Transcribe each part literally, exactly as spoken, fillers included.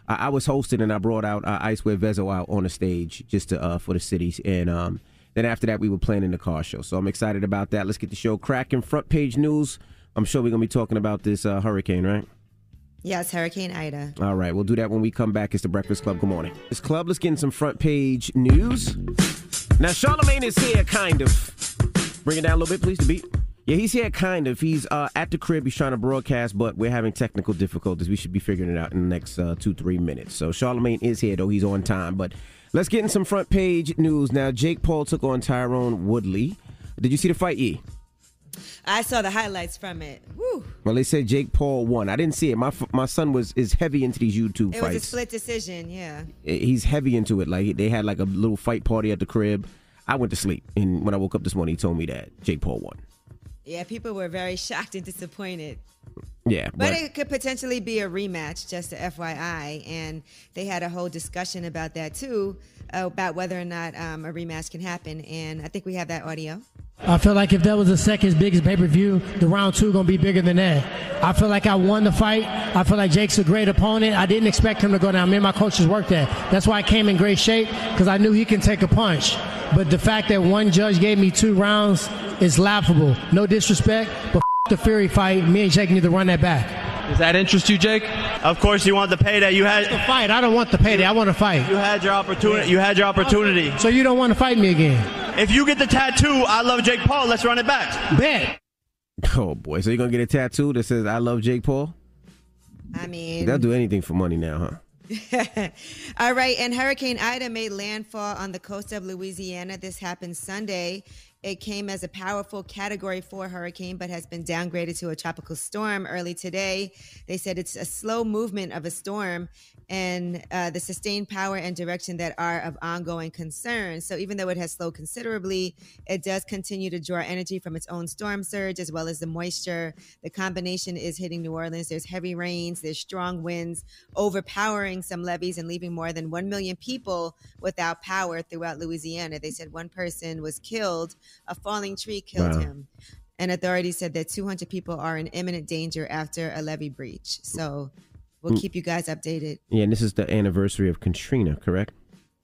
I, I was hosting and I brought out uh, Icewear Vezo out on the stage just to, uh, for the cities. And um, then after that, we were planning the car show. So I'm excited about that. Let's get the show cracking. Front page news. I'm sure we're going to be talking about this uh, hurricane, right? Yes, Hurricane Ida. All right, we'll do that when we come back. It's the Breakfast Club. Good morning. This club, let's get in some front page news. Now, Charlamagne is here, kind of. Bring it down a little bit, please, the beat. Yeah, he's here, kind of. He's uh, at the crib. He's trying to broadcast, but we're having technical difficulties. We should be figuring it out in the next uh, two, three minutes. So Charlamagne is here, though. He's on time. But let's get in some front page news. Now, Jake Paul took on Tyron Woodley. Did you see the fight, E? I saw the highlights from it. Woo. Well, they said Jake Paul won. I didn't see it. My my son was is heavy into these YouTube it fights. It was a split decision, yeah. He's heavy into it. Like, they had like a little fight party at the crib. I went to sleep, and when I woke up this morning, he told me that Jake Paul won. Yeah, people were very shocked and disappointed. Yeah, but, but it could potentially be a rematch, just a F Y I, and they had a whole discussion about that too, uh, about whether or not um, a rematch can happen, and I think we have that audio. I feel like if that was the second biggest pay-per-view, the round two going to be bigger than that. I feel like I won the fight. I feel like Jake's a great opponent. I didn't expect him to go down. Me and my coaches worked that. That's why I came in great shape, because I knew he can take a punch. But the fact that one judge gave me two rounds is laughable. No disrespect, but f- the Fury fight, me and Jake need to run that back. Does that interest you, Jake? Of course you want the payday. You had the fight. I don't want the payday. I want to fight. You had your opportunity. You had your opportunity. So you don't want to fight me again? If you get the tattoo, I love Jake Paul, let's run it back. Bet. Oh, boy. So you're going to get a tattoo that says, I love Jake Paul? I mean... They'll do anything for money now, huh? All right, and Hurricane Ida made landfall on the coast of Louisiana. This happened Sunday. It came as a powerful Category four hurricane, but has been downgraded to a tropical storm early today. They said it's a slow movement of a storm, and uh, the sustained power and direction that are of ongoing concern. So even though it has slowed considerably, it does continue to draw energy from its own storm surge as well as the moisture. The combination is hitting New Orleans. There's heavy rains, there's strong winds, overpowering some levees and leaving more than one million people without power throughout Louisiana. They said one person was killed. A falling tree killed wow. him. And authorities said that two hundred people are in imminent danger after a levee breach. So we'll keep you guys updated. Yeah, and this is the anniversary of Katrina, correct?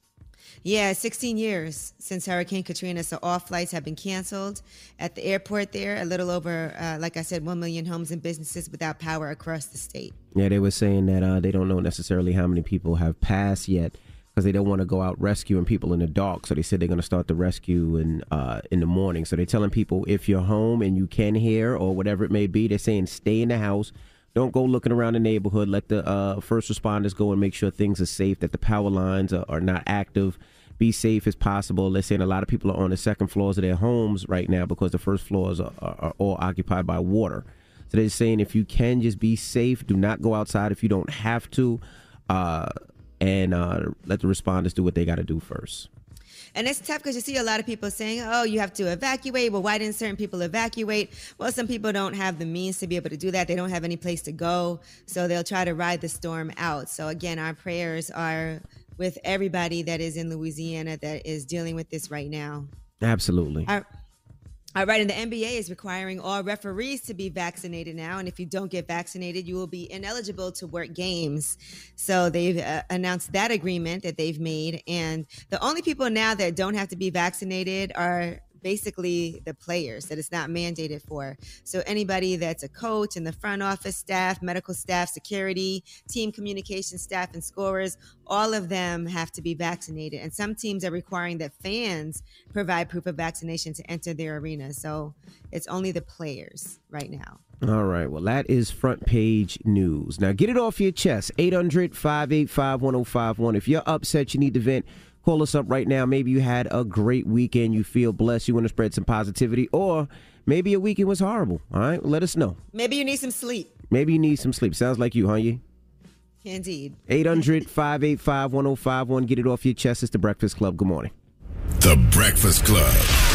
Yeah, sixteen years since Hurricane Katrina. So all flights have been canceled at the airport there. A little over, uh, like I said, one million homes and businesses without power across the state. Yeah, they were saying that uh, they don't know necessarily how many people have passed yet, because they don't want to go out rescuing people in the dark. So they said they're going to start the rescue in, uh, in the morning. So they're telling people, if you're home and you can hear or whatever it may be, they're saying stay in the house. Don't go looking around the neighborhood. Let the uh, first responders go and make sure things are safe, that the power lines are, are not active. Be safe as possible. They're saying a lot of people are on the second floors of their homes right now because the first floors are, are, are all occupied by water. So they're saying if you can, just be safe. Do not go outside if you don't have to. Uh and uh, let the responders do what they got to do first. And it's tough because you see a lot of people saying, oh, you have to evacuate. Well, why didn't certain people evacuate? Well, some people don't have the means to be able to do that. They don't have any place to go. So they'll try to ride the storm out. So again, our prayers are with everybody that is in Louisiana that is dealing with this right now. Absolutely. Our, All right, and the N B A is requiring all referees to be vaccinated now. And if you don't get vaccinated, you will be ineligible to work games. So they've uh, announced that agreement that they've made. And the only people now that don't have to be vaccinated are basically the players that it's not mandated for. So anybody that's a coach in the front office staff, medical staff, security, team communication staff, and scorers, all of them have to be vaccinated. And some teams are requiring that fans provide proof of vaccination to enter their arena. So it's only the players right now. All right. Well, that is front page news. Now get it off your chest. eight hundred, five eight five, one oh five one. If you're upset, you need to vent, call us up right now. Maybe you had a great weekend. You feel blessed. You want to spread some positivity. Or maybe your weekend was horrible. All right. Let us know. Maybe you need some sleep. Maybe you need some sleep. Sounds like you, huh? You? Indeed. eight hundred, five eight five, one oh five one. Get it off your chest. It's the Breakfast Club. Good morning. The Breakfast Club.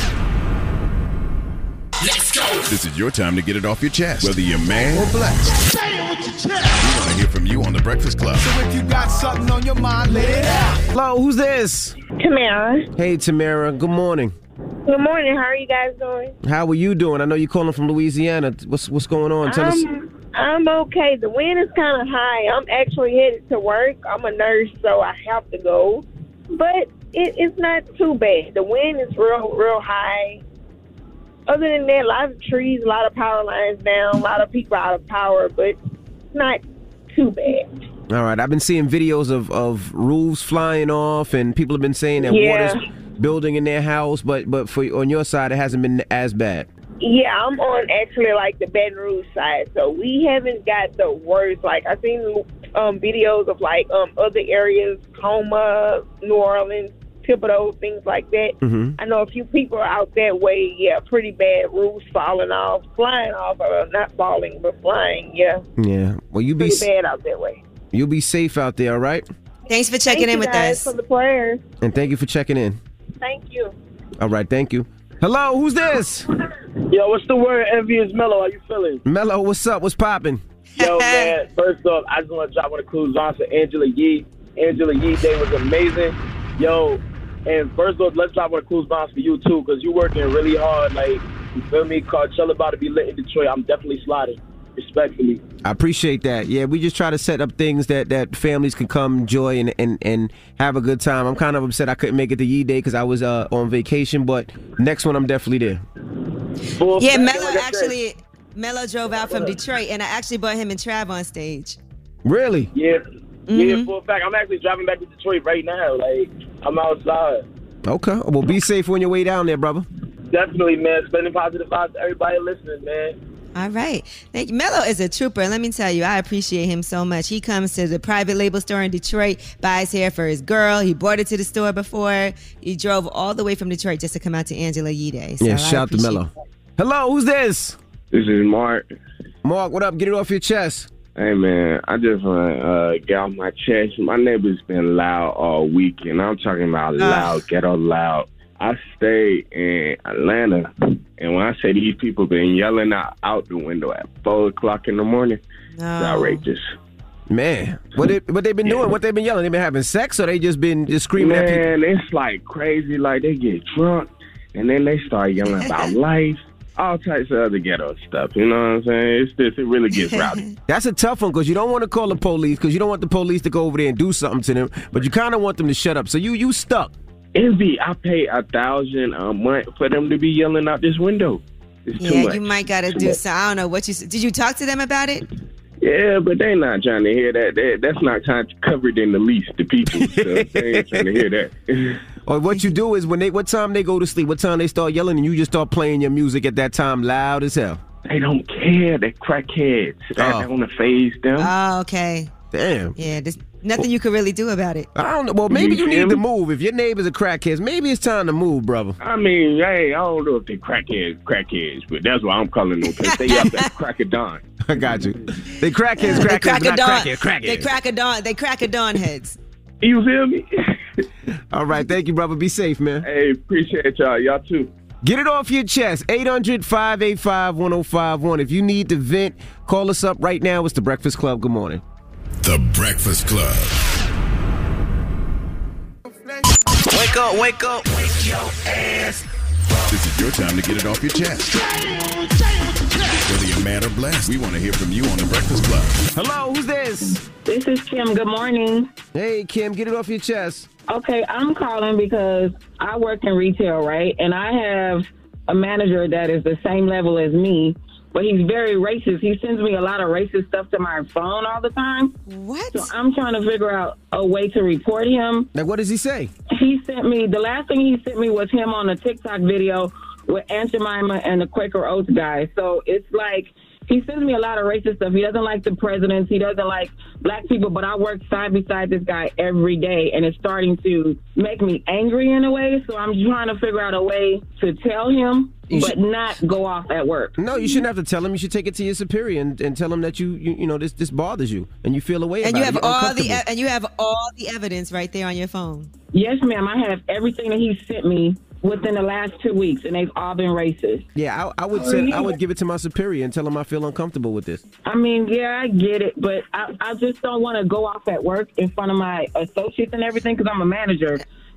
Let's go. This is your time to get it off your chest, whether you're mad or blessed. Say it with your chest. We want to hear from you on the Breakfast Club. So if you got something on your mind, let it out. Hello, who's this? Tamara. Hey, Tamara. Good morning. Good morning. How are you guys doing? How are you doing? I know you're calling from Louisiana. What's what's going on? Tell um, us. I'm okay. The wind is kind of high. I'm actually headed to work. I'm a nurse, so I have to go. But it, it's not too bad. The wind is real, real high. Other than that, a lot of trees, a lot of power lines down, a lot of people out of power, but it's not too bad. All right. I've been seeing videos of, of roofs flying off, and people have been saying that Yeah. water's building in their house, but but for on your side, it hasn't been as bad. Yeah, I'm on actually like the Baton Rouge side, so we haven't got the worst. Like I've seen um, videos of like um, other areas, Tacoma, New Orleans, Thibodeau, things like that. Mm-hmm. I know a few people out that way. Yeah, pretty bad. Roofs falling off, flying off, or not falling but flying. Yeah, Yeah. Well, you be pretty bad out that way. you'll be safe out there, all right? Thanks for checking Thank in you with guys us. for the prayers. And thank you for checking in. Thank you. All right. Thank you. Hello. Who's this? Yo, what's the word? Envious Mellow, how you feeling? Mello. What's up? What's popping? Yo, man, first off, I just want to drop one of Clues on for Angela Yee. Angela Yee Day was amazing. Yo, and first off, let's drop one of Clues bombs for you, too, because you working really hard. Like, you feel me? Coachella about to be lit in Detroit. I'm definitely sliding, respectfully. I appreciate that. Yeah, we just try to set up things that, that families can come enjoy and, and, and have a good time. I'm kind of upset I couldn't make it to Yee Day because I was uh, on vacation, but next one I'm definitely there. Full Yeah, flag, Mello like I said. actually, Mello drove out from Detroit, and I actually brought him and Trav on stage. Really? Yeah, Mm-hmm. yeah, full fact. I'm actually driving back to Detroit right now. Like, I'm outside. Okay. Well, be safe on your way down there, brother. Definitely, man. Spending positive vibes to everybody listening, man. All right. Thank you. Mello is a trooper. Let me tell you, I appreciate him so much. He comes to the private label store in Detroit, buys hair for his girl. He brought it to the store before. He drove all the way from Detroit just to come out to Angela Yee Day. So yeah, I shout out to appreciate Mello. Hello, who's this? This is Mark. Mark, what up? Get it off your chest. Hey, man, I just want to uh, get off my chest. My neighbor's been loud all week, and I'm talking about loud, ghetto loud. I stay in Atlanta, and when I say these people been yelling out, out the window at four o'clock in the morning, it's outrageous. Man, what they what they been doing? What they been yelling? They been having sex, or they just been just screaming at people? Man, it's like crazy. Like, they get drunk, and then they start yelling about life. All types of other ghetto stuff, you know what I'm saying? It's just, it really gets rowdy. That's a tough one because you don't want to call the police because you don't want the police to go over there and do something to them, but you kind of want them to shut up. So you you stuck. Envy, I pay a thousand a month for them to be yelling out this window. It's too Yeah, much. you might got to Too do much. so. I don't know what you did. You talk to them about it? Yeah, but they not trying to hear that. They, that's not kind of covered in the least, the people. So they ain't trying to hear that. Or what you do is when they what time they go to sleep, what time they start yelling, and you just start playing your music at that time loud as hell. They don't care. They're crackheads. That Oh. don't want to phase them. Oh, okay. Damn. Yeah, there's nothing you could really do about it. I don't know. Well, maybe you You need feel to me? move. If your neighbors are crackheads, maybe it's time to move, brother. I mean, hey, I don't know if they crackheads, crackheads, but that's why I'm calling them because they up at crack of dawn. I got you. They crackheads, They crackheads, crack but a not dawn. crackheads, crackheads. They crack a dawn. They crack a dawn heads. You feel me? All right, thank you, brother. Be safe, man. Hey, appreciate y'all. Y'all too. Get it off your chest. eight hundred, five eight five, one oh five one. If you need to vent, call us up right now. It's The Breakfast Club. Good morning. The Breakfast Club. Wake up, wake up. Wake your ass. This is your time to get it off your chest. Whether you're mad or blessed, we want to hear from you on The Breakfast Club. Hello, who's this? This is Kim. Good morning. Hey, Kim, get it off your chest. Okay, I'm calling because I work in retail, right? And I have a manager that is the same level as me, but he's very racist. He sends me a lot of racist stuff to my phone all the time. What? So I'm trying to figure out a way to report him. Now, what does he say? He sent me, the last thing he sent me was him on a TikTok video with Aunt Jemima and the Quaker Oats guy. So it's like, he sends me a lot of racist stuff. He doesn't like the presidents. He doesn't like black people, but I work side beside this guy every day, and it's starting to make me angry in a way. So I'm trying to figure out a way to tell him, You but should- not go off at work. No, you shouldn't have to tell him. You should take it to your superior and, and tell him that you, you you know this this bothers you and you feel a way And about you it. have You're all the uncomfortable. e- and you have all the evidence right there on your phone. Yes, ma'am. I have everything that he sent me within the last two weeks, and they've all been racist. Yeah, I, I would send, I would give it to my superior and tell him I feel uncomfortable with this. I mean, yeah, I get it, but I, I just don't want to go off at work in front of my associates and everything because I'm a manager.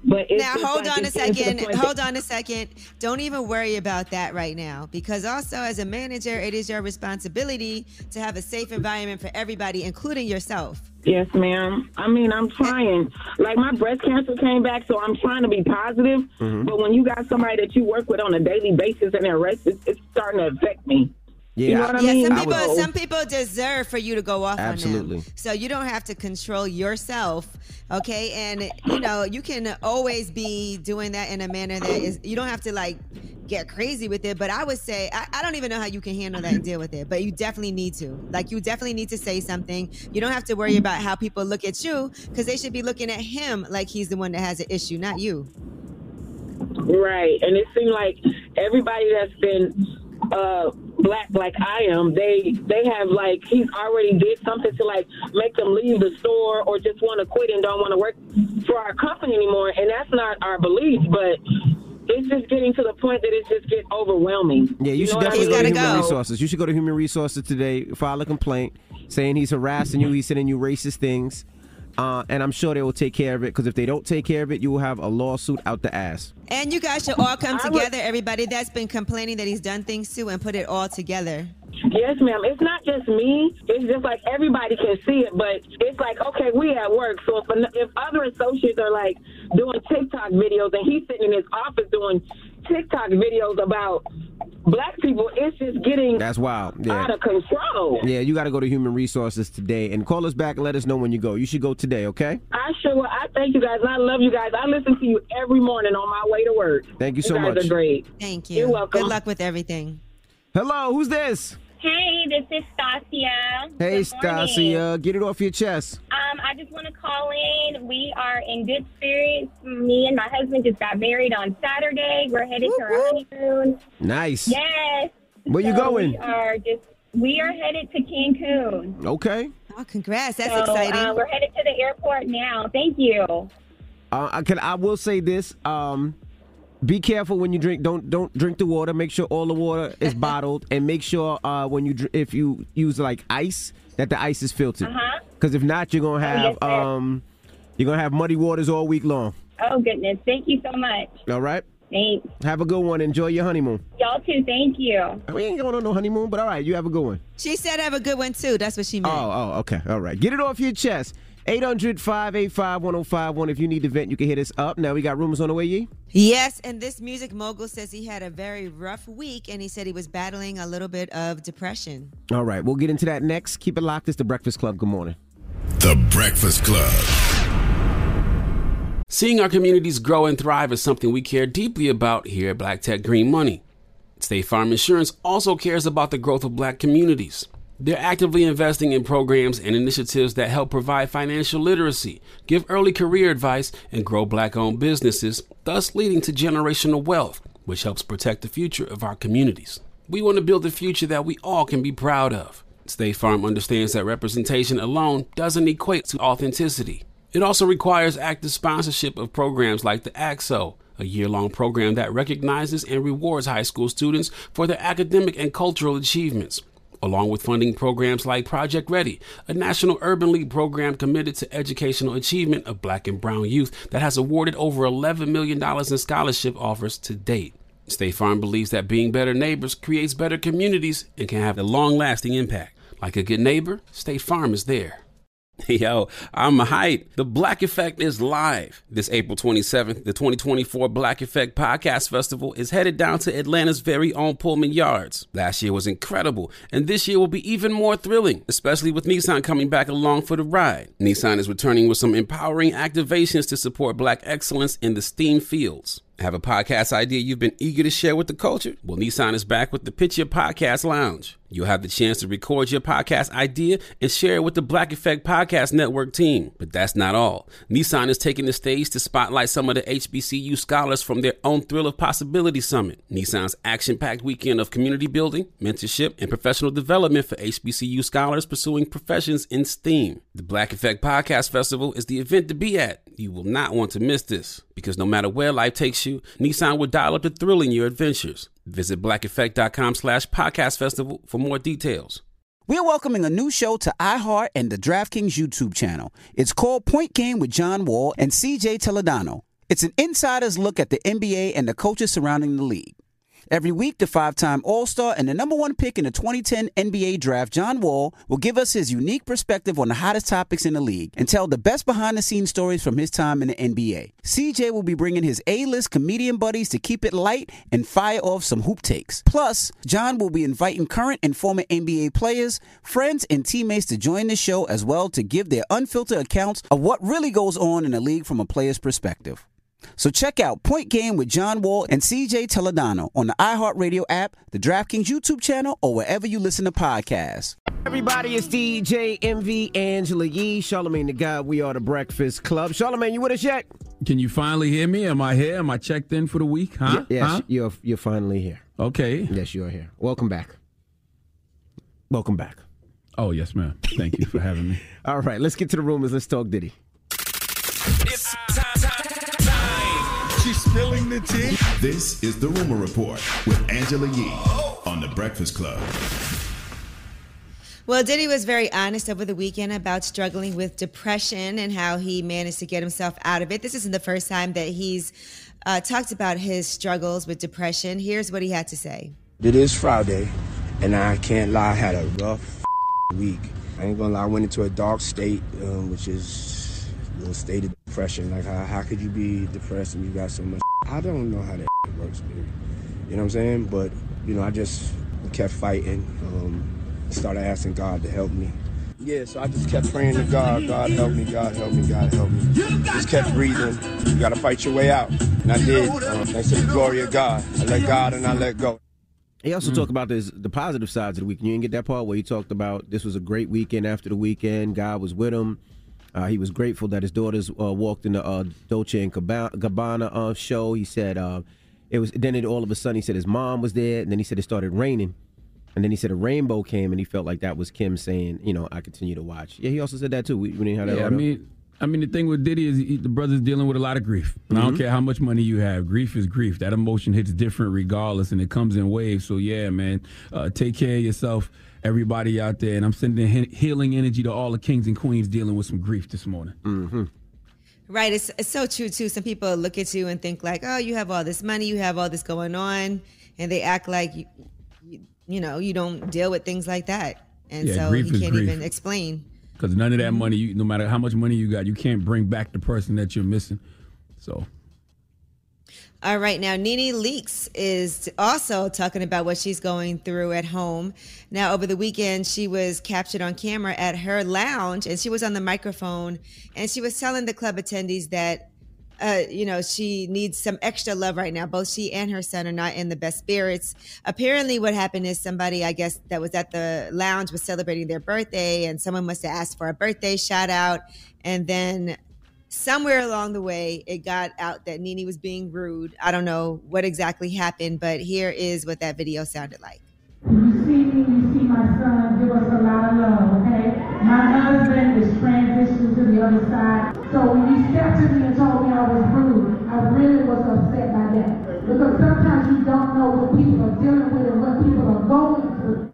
But it's now, just hold like on a it's getting to the second. point Hold that- on a second. Don't even worry about that right now, because also as a manager, it is your responsibility to have a safe environment for everybody, including yourself. Yes, ma'am. I mean, I'm trying. Like, my breast cancer came back, so I'm trying to be positive. Mhm. But when you got somebody that you work with on a daily basis and they're racist, it's starting to affect me. Yeah, You know what I yeah, mean? some I people, would- some people deserve for you to go off Absolutely. on them. So you don't have to control yourself, okay? And you know, you can always be doing that in a manner that is. You don't have to like get crazy with it. But I would say, I, I don't even know how you can handle that and deal with it. But you definitely need to. Like, you definitely need to say something. You don't have to worry about how people look at you, because they should be looking at him like he's the one that has an issue, not you. Right. And it seemed like everybody that's been uh, black like I am, they they have like, he's already did something to like make them leave the store or just want to quit and don't want to work for our company anymore. And that's not our belief, but it's just getting to the point that it's just getting overwhelming. Yeah, you, You should know what I definitely go to mean? Human Go. Resources. You should go to Human Resources today, file a complaint saying he's harassing you, he's sending you racist things, uh, and I'm sure they will take care of it, because if they don't take care of it, you will have a lawsuit out the ass. And you guys should all come I would- together, everybody that's been complaining that he's done things to, and put it all together. Yes, ma'am. It's not just me. It's just like everybody can see it, but it's like, okay, we at work. So if, if other associates are like doing TikTok videos and he's sitting in his office doing TikTok videos about black people, it's just getting That's wild. Yeah. out of control. Yeah, you got to go to Human Resources today and call us back and let us know when you go. You should go today, okay? I sure will. I thank you guys. And I love you guys. I listen to you every morning on my way to work. Thank you so guys much. are great. Thank you. You're welcome. Good luck with everything. Hello, who's this? Hey, this is Stasia. Hey, Good morning. Stasia, get it off your chest. Um, I just want to call in. We are in good spirits. Me and my husband just got married on Saturday. We're headed to our honeymoon. Nice. Yes. Where you So going? We are just we are headed to Cancun. Okay. Oh, congrats. That's So, exciting. Uh, we're headed to the airport now. Thank you. Uh, I can. I will say this. Um, be careful when you drink. Don't don't drink the water. Make sure all the water is bottled, and make sure uh, when you dr- if you use like ice, that the ice is filtered. Uh-huh. Because if not, you're gonna have yes, sir. um, you're gonna have muddy waters all week long. Oh, goodness. Thank you so much. All right. Thanks. Have a good one. Enjoy your honeymoon. Y'all too. Thank you. We ain't going on no honeymoon, but all right, you have a good one. She said have a good one, too. That's what she meant. Oh, oh, okay. All right. Get it off your chest. eight hundred, five eight five, one oh five one. If you need to vent, you can hit us up. Now we got rumors on the way, Yee? Yes, and this music mogul says he had a very rough week, and he said he was battling a little bit of depression. All right. We'll get into that next. Keep it locked. It's The Breakfast Club. Good morning. The Breakfast Club. Seeing our communities grow and thrive is something we care deeply about here at Black Tech Green Money. State Farm Insurance also cares about the growth of black communities. They're actively investing in programs and initiatives that help provide financial literacy, give early career advice, and grow black-owned businesses, thus leading to generational wealth, which helps protect the future of our communities. We want to build a future that we all can be proud of. State Farm understands that representation alone doesn't equate to authenticity. It also requires active sponsorship of programs like the A X O, a year-long program that recognizes and rewards high school students for their academic and cultural achievements, along with funding programs like Project Ready, a National Urban League program committed to educational achievement of black and brown youth that has awarded over eleven million dollars in scholarship offers to date. State Farm believes that being better neighbors creates better communities and can have a long-lasting impact. Like a good neighbor, State Farm is there. Yo, I'm hyped. The Black Effect is live. This April twenty-seventh, the twenty twenty-four Black Effect Podcast Festival is headed down to Atlanta's very own Pullman Yards. Last year was incredible, and this year will be even more thrilling, especially with Nissan coming back along for the ride. Nissan is returning with some empowering activations to support black excellence in the STEAM fields. Have a podcast idea you've been eager to share with the culture? Well, Nissan is back with the Pitch Your Podcast Lounge. You'll have the chance to record your podcast idea and share it with the Black Effect Podcast Network team. But that's not all. Nissan is taking the stage to spotlight some of the H B C U scholars from their own Thrill of Possibility Summit, Nissan's action-packed weekend of community building, mentorship, and professional development for H B C U scholars pursuing professions in STEAM. The Black Effect Podcast Festival is the event to be at. You will not want to miss this, because no matter where life takes you, Nissan will dial up the thrill in your adventures. Visit blackeffect.com slash podcast festival for more details. We're welcoming a new show to iHeart and the DraftKings YouTube channel. It's called Point Game with John Wall and C J Toledano. It's an insider's look at the N B A and the coaches surrounding the league. Every week, the five-time All-Star and the number one pick in the twenty ten N B A draft, John Wall, will give us his unique perspective on the hottest topics in the league and tell the best behind-the-scenes stories from his time in the N B A. C J will be bringing his A-list comedian buddies to keep it light and fire off some hoop takes. Plus, John will be inviting current and former N B A players, friends, and teammates to join the show as well to give their unfiltered accounts of what really goes on in the league from a player's perspective. So check out Point Game with John Wall and C J Toledano on the iHeartRadio app, the DraftKings YouTube channel, or wherever you listen to podcasts. Everybody, it's D J M V, Angela Yee, Charlamagne the God. We are the Breakfast Club. Charlamagne, you with us yet? Can you finally hear me? Am I here? Am I checked in for the week? Huh? Y- yes, huh? you're you're finally here. Okay. Yes, you are here. Welcome back. Welcome back. Oh, yes, ma'am. Thank you for having me. All right, let's get to the rumors. Let's talk Diddy. It's time, time, time. She's spilling the tea. This is the Rumor Report with Angela Yee on the Breakfast Club. Well, Diddy was very honest over the weekend about struggling with depression and how he managed to get himself out of it. This isn't the first time that he's uh, talked about his struggles with depression. Here's what he had to say. It is Friday, and I can't lie, I had a rough week. I ain't gonna lie, I went into a dark state, um, which is a little state of depression. Like, how, how could you be depressed and you got so much? I don't know how that works, baby. You know what I'm saying? But, you know, I just kept fighting. Um, started asking God to help me. Yeah, so I just kept praying to God. God help me, God help me, God help me. Just kept breathing. You gotta fight your way out. And I did. Uh, thanks to the glory of God. I let God and I let go. He also Mm. talked about this, the positive sides of the weekend. You didn't get that part where he talked about this was a great weekend after the weekend. God was with him. Uh, he was grateful that his daughters uh, walked in the uh, Dolce and Gabbana uh, show. He said uh, it was. Then it, all of a sudden he said his mom was there, and then he said it started raining. And then he said a rainbow came, and he felt like that was Kim saying, you know, I continue to watch. Yeah, he also said that, too. We, we didn't have that. Yeah, I mean, I mean, the thing with Diddy is he, the brother's dealing with a lot of grief. And Mm-hmm. I don't care how much money you have. Grief is grief. That emotion hits different regardless, and it comes in waves. So, yeah, man, uh, take care of yourself, everybody out there. And I'm sending he- healing energy to all the kings and queens dealing with some grief this morning. Mm-hmm. Right. It's, it's so true, too. Some people look at you and think like, oh, you have all this money, you have all this going on, and they act like you, you you know, you don't deal with things like that. And Yeah, so grief you is can't grief. even explain. Because none of that money, you, no matter how much money you got, you can't bring back the person that you're missing. So. All right. Now, Nene Leakes is also talking about what she's going through at home. Now, over the weekend, she was captured on camera at her lounge, and she was on the microphone, and she was telling the club attendees that Uh, you know, she needs some extra love right now. Both she and her son are not in the best spirits. Apparently what happened is somebody, I guess, that was at the lounge was celebrating their birthday, and someone must have asked for a birthday shout out. And then somewhere along the way, it got out that Nene was being rude. I don't know what exactly happened, but here is what that video sounded like. You see me, you see my son, give us a lot of love, okay? My husband is transitioning to the other side. So when you stepped to me and told me I was rude, I really was upset by that. Because sometimes you don't know what people are dealing with and what people are going through.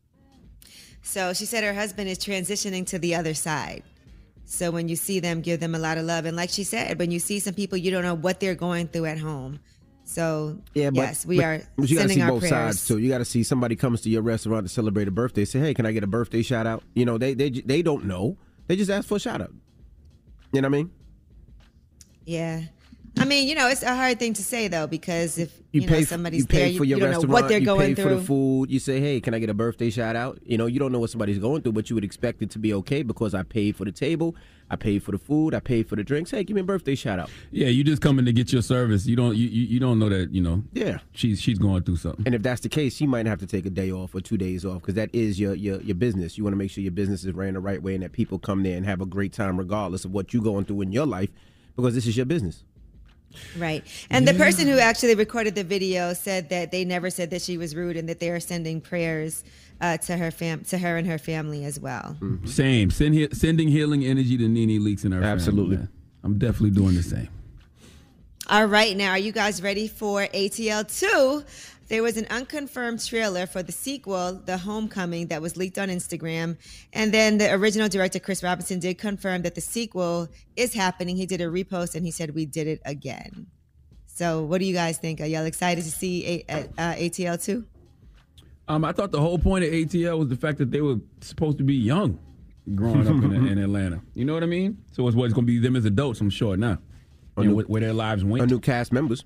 So she said her husband is transitioning to the other side. So when you see them, give them a lot of love. And like she said, when you see some people, you don't know what they're going through at home. So, Yeah, but, yes, we but, are but you gotta sending see our both prayers. sides too. You got to see somebody comes to your restaurant to celebrate a birthday. Say, hey, can I get a birthday shout out? You know, they they they don't know. They just ask for a shout out. You know what I mean? Yeah. I mean, you know, it's a hard thing to say, though, because if, you, You, know, pay, somebody's you pay there, for you, your you don't know restaurant. what they're you going pay through. for the food. You say, hey, can I get a birthday shout out? You know, you don't know what somebody's going through, but you would expect it to be okay because I paid for the table, I paid for the food, I paid for the drinks. Hey, give me a birthday shout out. Yeah, you just coming to get your service. You don't you, you, you don't know that, you know. Yeah. She's she's going through something. And if that's the case, you might have to take a day off or two days off because that is your, your your business. You want to make sure your business is ran the right way and that people come there and have a great time regardless of what you're going through in your life because this is your business. Right. And the person who actually recorded the video said that they never said that she was rude and that they are sending prayers uh, to her fam- to her and her family as well. Mm-hmm. Same. Send he- sending healing energy to Nene Leakes and her Absolutely. family. Man. I'm definitely doing the same. All right, now, are you guys ready for A T L two? There was an unconfirmed trailer for the sequel, The Homecoming, that was leaked on Instagram. And then the original director, Chris Robinson, did confirm that the sequel is happening. He did a repost and he said, we did it again. So what do you guys think? Are y'all excited to see a- uh, A T L two? Um, I thought the whole point of A T L was the fact that they were supposed to be young growing up in, in Atlanta. You know what I mean? So it's what's going to be them as adults, I'm sure, now. You know, where their lives went. A new cast members.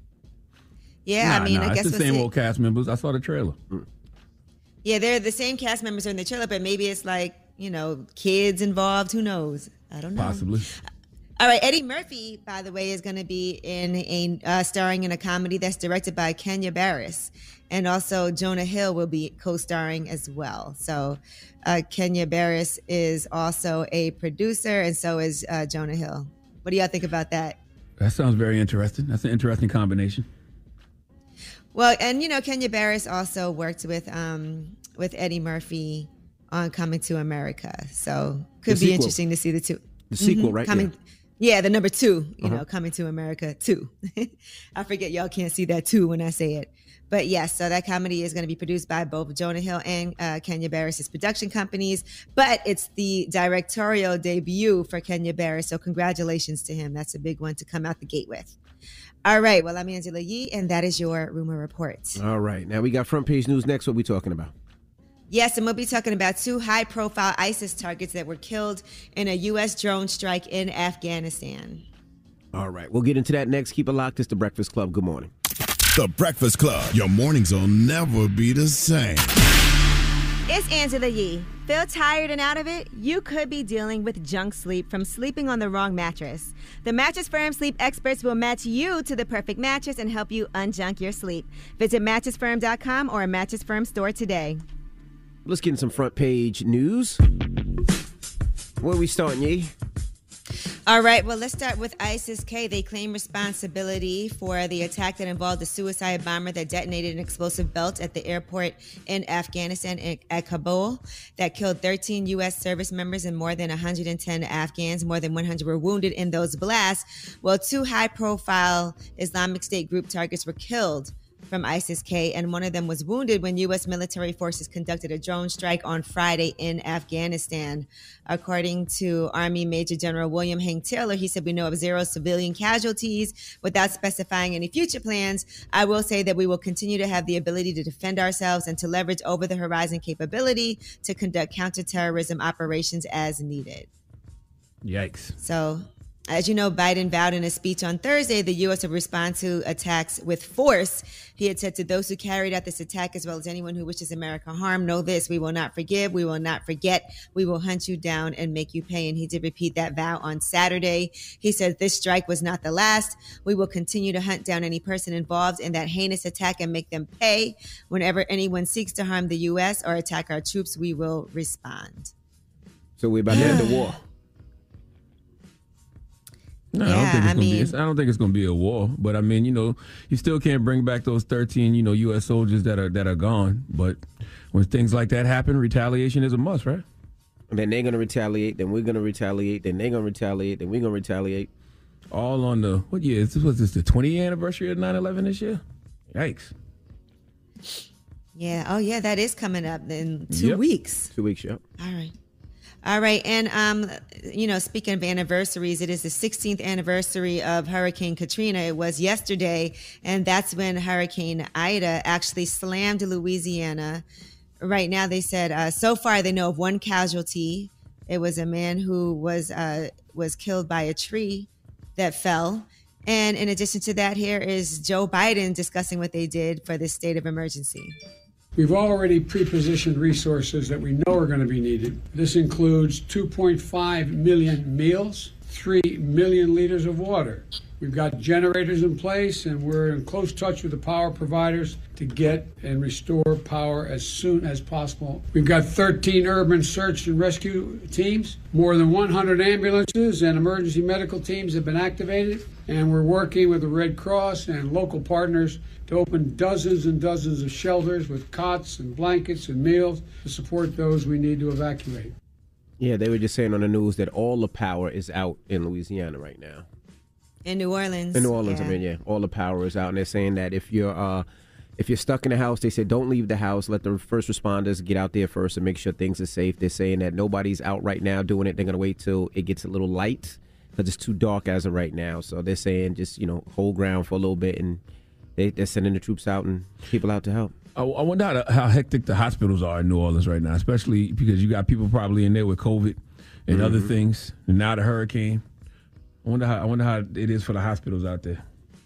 Yeah, nah, I mean, nah, I guess it's the we'll same see. old cast members. I saw the trailer. Mm. Yeah, they're the same cast members are in the trailer, but maybe it's like, you know, kids involved. Who knows? I don't know. Possibly. All right, Eddie Murphy, by the way, is going to be in a uh, starring in a comedy that's directed by Kenya Barris, and also Jonah Hill will be co-starring as well. So uh, Kenya Barris is also a producer, and so is uh, Jonah Hill. What do y'all think about that? That sounds very interesting. That's an interesting combination. Well, and you know, Kenya Barris also worked with um, with Eddie Murphy on Coming to America, so could The be sequel. interesting to see the two. The sequel, Mhm. right? Coming, Yeah. yeah, the number two. You Uh-huh. know, Coming to America two. I forget y'all can't see that two when I say it, but yes. So that comedy is going to be produced by both Jonah Hill and uh, Kenya Barris's production companies, but it's the directorial debut for Kenya Barris. So congratulations to him. That's a big one to come out the gate with. All right. Well, I'm Angela Yee, and that is your rumor report. All right. Now we got front page news next. What we talking about? Yes, and we'll be talking about two high-profile ISIS targets that were killed in a U S drone strike in Afghanistan. All right. We'll get into that next. Keep it locked. It's The Breakfast Club. Good morning. The Breakfast Club. Your mornings will never be the same. It's Angela Yee. Feel tired and out of it? You could be dealing with junk sleep from sleeping on the wrong mattress. The Mattress Firm sleep experts will match you to the perfect mattress and help you unjunk your sleep. Visit mattress firm dot com or a Mattress Firm store today. Let's get in some front page news. Where we starting, Yee? All right, well, let's start with ISIS-K. They claim responsibility for the attack that involved a suicide bomber that detonated an explosive belt at the airport in Afghanistan at Kabul that killed thirteen U S service members and more than one hundred ten Afghans. More than one hundred were wounded in those blasts. Well, two high-profile Islamic State group targets were killed from ISIS-K, and one of them was wounded when U S military forces conducted a drone strike on Friday in Afghanistan. According to Army Major General William Hank Taylor, he said, we know of zero civilian casualties. Without specifying any future plans, I will say that we will continue to have the ability to defend ourselves and to leverage over-the-horizon capability to conduct counterterrorism operations as needed. Yikes. So, as you know, Biden vowed in a speech on Thursday the U S would respond to attacks with force. He had said to those who carried out this attack, as well as anyone who wishes America harm, know this: we will not forgive, we will not forget, we will hunt you down and make you pay. And he did repeat that vow on Saturday. He said this strike was not the last. We will continue to hunt down any person involved in that heinous attack and make them pay. Whenever anyone seeks to harm the U S or attack our troops, we will respond. So we're about to end the war. No, Yeah, I don't think it's I gonna mean- be. It's, I don't think it's gonna be a war. But I mean, you know, you still can't bring back those thirteen, you know, U S soldiers that are that are gone. But when things like that happen, retaliation is a must, right? And then they're gonna retaliate. Then we're gonna retaliate. Then they're gonna retaliate. Then we're gonna retaliate. All on the what year? This was this the twentieth anniversary of nine eleven this year. Yikes! Yeah. Oh, yeah. That is coming up in two Yep. weeks. Two weeks, yep. All right. All right. And, um, you know, speaking of anniversaries, it is the sixteenth anniversary of Hurricane Katrina. It was yesterday. And that's when Hurricane Ida actually slammed Louisiana. Right now, they said uh, so far they know of one casualty. It was a man who was uh, was killed by a tree that fell. And in addition to that, here is Joe Biden discussing what they did for this state of emergency. We've already pre-positioned resources that we know are going to be needed. This includes two point five million meals, three million liters of water. We've got generators in place, and we're in close touch with the power providers to get and restore power as soon as possible. We've got thirteen urban search and rescue teams. More than one hundred ambulances and emergency medical teams have been activated, and we're working with the Red Cross and local partners to open dozens and dozens of shelters with cots and blankets and meals to support those we need to evacuate. Yeah, they were just saying on the news that all the power is out in Louisiana right now. In New Orleans. In New Orleans, yeah. I mean, yeah, all the power is out, and they're saying that if you're uh, if you're stuck in the house, they said don't leave the house. Let the first responders get out there first and make sure things are safe. They're saying that nobody's out right now doing it. They're gonna wait till it gets a little light because it's too dark as of right now. So they're saying just you know hold ground for a little bit, and they, they're sending the troops out and people out to help. I, I wonder how, how hectic the hospitals are in New Orleans right now, especially because you got people probably in there with COVID and mm-hmm. other things, and now the hurricane. I wonder how I wonder how it is for the hospitals out there.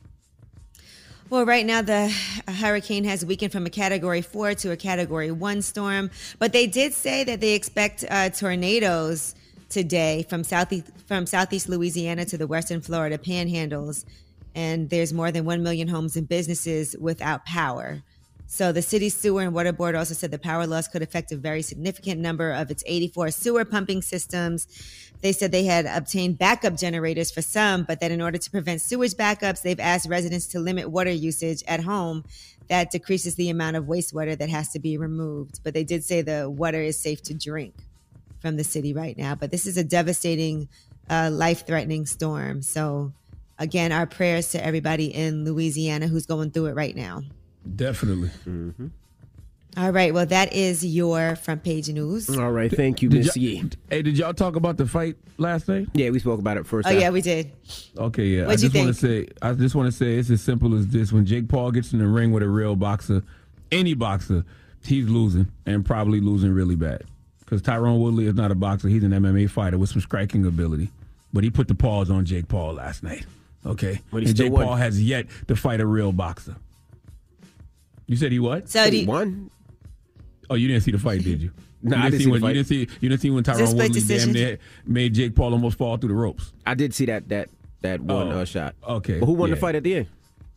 Well, right now the hurricane has weakened from a Category four to a Category one storm, but they did say that they expect uh, tornadoes today from southeast from southeast Louisiana to the western Florida panhandles, and there's more than one million homes and businesses without power. So the city's sewer and water board also said the power loss could affect a very significant number of its eighty-four sewer pumping systems. They said they had obtained backup generators for some, but that in order to prevent sewage backups, they've asked residents to limit water usage at home. That decreases the amount of wastewater that has to be removed. But they did say the water is safe to drink from the city right now. But this is a devastating, uh, life-threatening storm. So, again, our prayers to everybody in Louisiana who's going through it right now. Definitely. Mm-hmm. All right. Well, that is your front page news. All right. Thank you, Did Miss y'all- Yee. Hey, did y'all talk about the fight last night? Yeah, we spoke about it first. Oh, half. yeah, we did. Okay, yeah. What'd I you just want to say, I just want to say, it's as simple as this: when Jake Paul gets in the ring with a real boxer, any boxer, he's losing and probably losing really bad. Because Tyrone Woodley is not a boxer; he's an M M A fighter with some striking ability. But he put the paws on Jake Paul last night. Okay, But he and still Jake won. Paul has yet to fight a real boxer. You said he what? So He do- won. Oh, you didn't see the fight, did you? No, you I didn't see see when, the fight. You didn't see. You didn't see when this Tyrone split Woodley damn decision? near made Jake Paul almost fall through the ropes. I did see that that that one Oh, uh, shot. okay, But who won yeah. the fight at the end?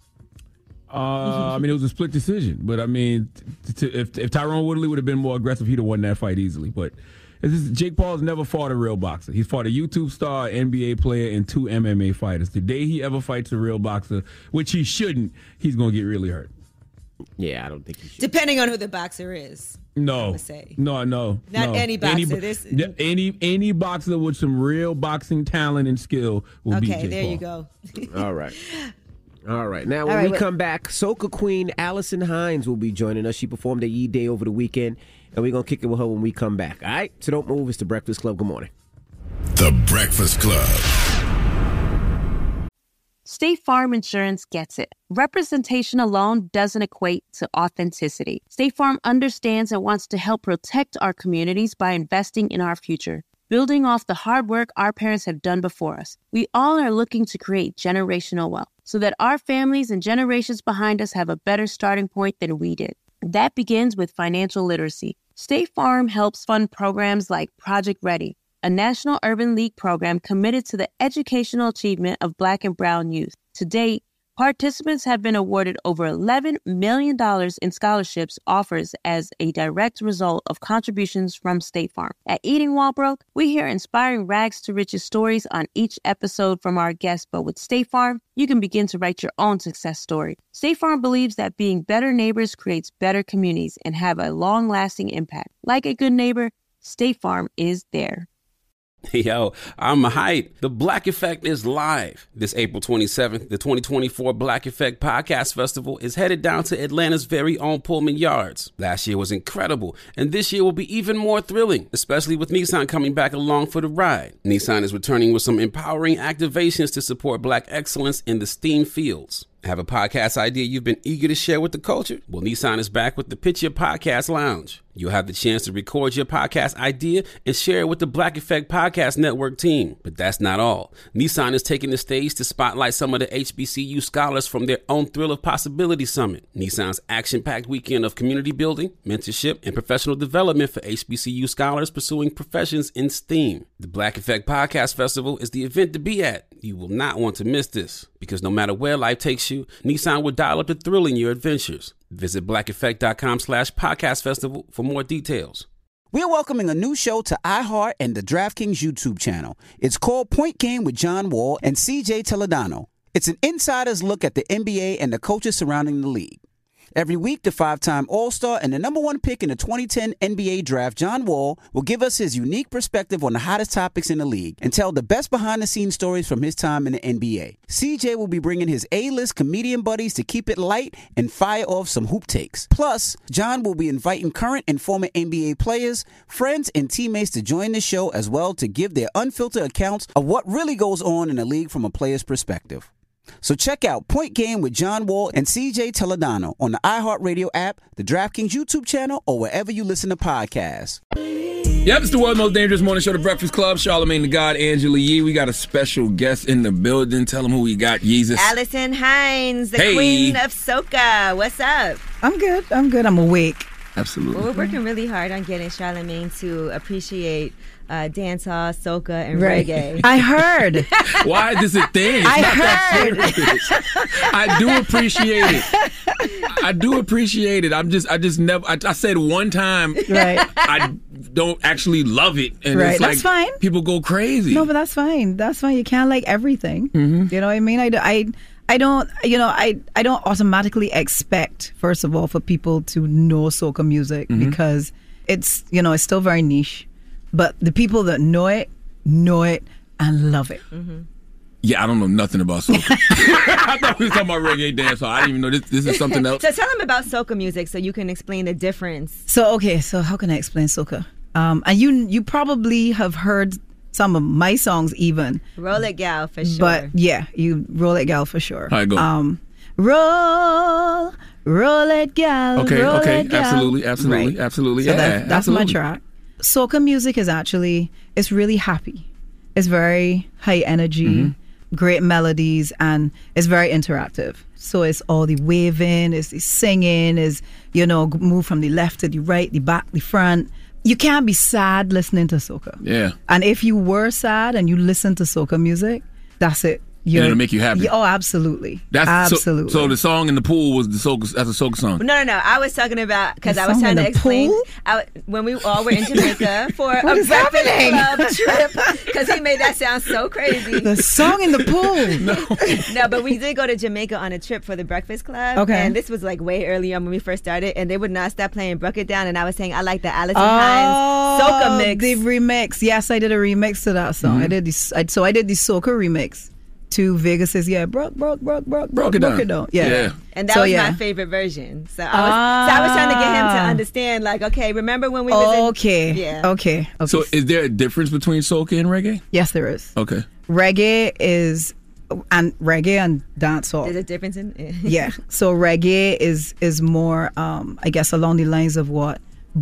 Uh, I mean, it was a split decision, but I mean, t- t- if if Tyrone Woodley would have been more aggressive, he'd have won that fight easily. But this is, Jake Paul's never fought a real boxer. He's fought a YouTube star, N B A player, and two M M A fighters. The day he ever fights a real boxer, which he shouldn't, he's gonna get really hurt. Yeah, I don't think he should. Depending on who the boxer is. No, would say. no, no, Not no. any boxer. bo- This- yeah, any any boxer with some real boxing talent and skill will beat Okay, Jake there Paul. you go. All right. All right. Now, All when right, we what- come back, soca queen Allison Hines will be joining us. She performed at E Day over the weekend, and we're going to kick it with her when we come back. All right? So don't move. It's The Breakfast Club. Good morning. The Breakfast Club. State Farm Insurance gets it. Representation alone doesn't equate to authenticity. State Farm understands and wants to help protect our communities by investing in our future, building off the hard work our parents have done before us. We all are looking to create generational wealth so that our families and generations behind us have a better starting point than we did. That begins with financial literacy. State Farm helps fund programs like Project Ready, a National Urban League program committed to the educational achievement of Black and Brown youth. To date, participants have been awarded over eleven million dollars in scholarships offers as a direct result of contributions from State Farm. At Eating While Broke, we hear inspiring rags to riches stories on each episode from our guests, but with State Farm, you can begin to write your own success story. State Farm believes that being better neighbors creates better communities and have a long-lasting impact. Like a good neighbor, State Farm is there. Yo, I'm hyped. The Black Effect is live. This April twenty-seventh, the twenty twenty-four Black Effect Podcast Festival is headed down to Atlanta's very own Pullman Yards. Last year was incredible, and this year will be even more thrilling, especially with Nissan coming back along for the ride. Nissan is returning with some empowering activations to support Black excellence in the STEAM fields. Have a podcast idea you've been eager to share with the culture? Well, Nissan is back with the Pitch Your Podcast Lounge. You'll have the chance to record your podcast idea and share it with the Black Effect Podcast Network team. But that's not all. Nissan is taking the stage to spotlight some of the H B C U scholars from their own Thrill of Possibility Summit, Nissan's action-packed weekend of community building, mentorship, and professional development for H B C U scholars pursuing professions in STEAM. The Black Effect Podcast Festival is the event to be at. You will not want to miss this, because no matter where life takes you, Nissan will dial up the thrill in your adventures. Visit blackeffect.com slash podcast festival for more details. We're welcoming a new show to iHeart and the DraftKings YouTube channel. It's called Point Game with John Wall and C J Toledano. It's an insider's look at the N B A and the coaches surrounding the league. Every week, the five-time All-Star and the number one pick in the twenty ten N B A draft, John Wall, will give us his unique perspective on the hottest topics in the league and tell the best behind-the-scenes stories from his time in the N B A. C J will be bringing his A-list comedian buddies to keep it light and fire off some hoop takes. Plus, John will be inviting current and former N B A players, friends, and teammates to join the show as well to give their unfiltered accounts of what really goes on in the league from a player's perspective. So check out Point Game with John Wall and C J Toledano on the iHeartRadio app, the DraftKings YouTube channel, or wherever you listen to podcasts. Yep, it's the world's most dangerous morning show, The Breakfast Club. Charlamagne the God, Angela Yee. We got a special guest in the building. Tell them who we got, Yeezus. Allison Hines, the Hey. queen of soca. What's up? I'm good. I'm good. I'm awake. Absolutely. Well, we're working really hard on getting Charlamagne to appreciate uh, dancehall, soca, and Right. reggae. I heard. Why is this a thing? It's I not that heard. serious. I do appreciate it. I do appreciate it. I'm just, I just never. I, I said one time. Right. I don't actually love it, and Right. it's like That's fine. people go crazy. No, but that's fine. That's fine. You can't like everything. Mhm. You know what I mean? I, do- I, I don't, you know, I, I don't automatically expect, first of all, for people to know soca music Mhm. because it's, you know, it's still very niche. But the people that know it, know it and love it. Yeah, I don't know nothing about soca. I thought we were talking about reggae dance. So I didn't even know this. This is something else. So tell them about soca music so you can explain the difference. So, okay, so how can I explain soca? Um, and you, you probably have heard some of my songs even. Roll it, gal, for sure. But yeah, you roll it, gal, for sure. How it go? Um, roll, roll it, gal. Okay, roll okay, it, gal. absolutely, absolutely, Right. absolutely. So Yeah, that, that's absolutely. my track. Soca music is actually, it's really happy. It's very high energy, Mm-hmm. great melodies, and it's very interactive. So it's all the waving, it's the singing, is, you know, move from the left to the right, the back, the front. You can't be sad listening to soca. Yeah. And if you were sad and you listen to soca music, that's it. You're- it'll make you happy. Yeah, oh, absolutely. That's absolutely. So, so the song in the pool was the soca. That's a soca song. No, no, no. I was talking about, because The I was song trying in to the explain pool? I, when we all were in Jamaica for What a is Breakfast happening? Club trip, because he made that sound so crazy. The song in the pool. No, but we did go to Jamaica on a trip for the Breakfast Club. Okay. And this was like way early on when we first started, and they would not stop playing Broke It Down, and I was saying I like the Allison Hines soca mix. The remix. Yes, I did a remix to that song. Mm-hmm. I did this. I, so I did the soca remix to Vegas's. Yeah, broke, broke, broke, broke, Broke It Down. Yeah. Yeah. And that So, was yeah. my favorite version. So I was, so I was trying to get him to Ah. understand, like, okay, remember when we was in... Okay. Yeah. Okay. Okay. So is there a difference between soca and reggae? Yes, there is. Okay. Reggae is, and reggae and dancehall. There's a difference in... Yeah. So reggae is is more, um, I guess, along the lines of what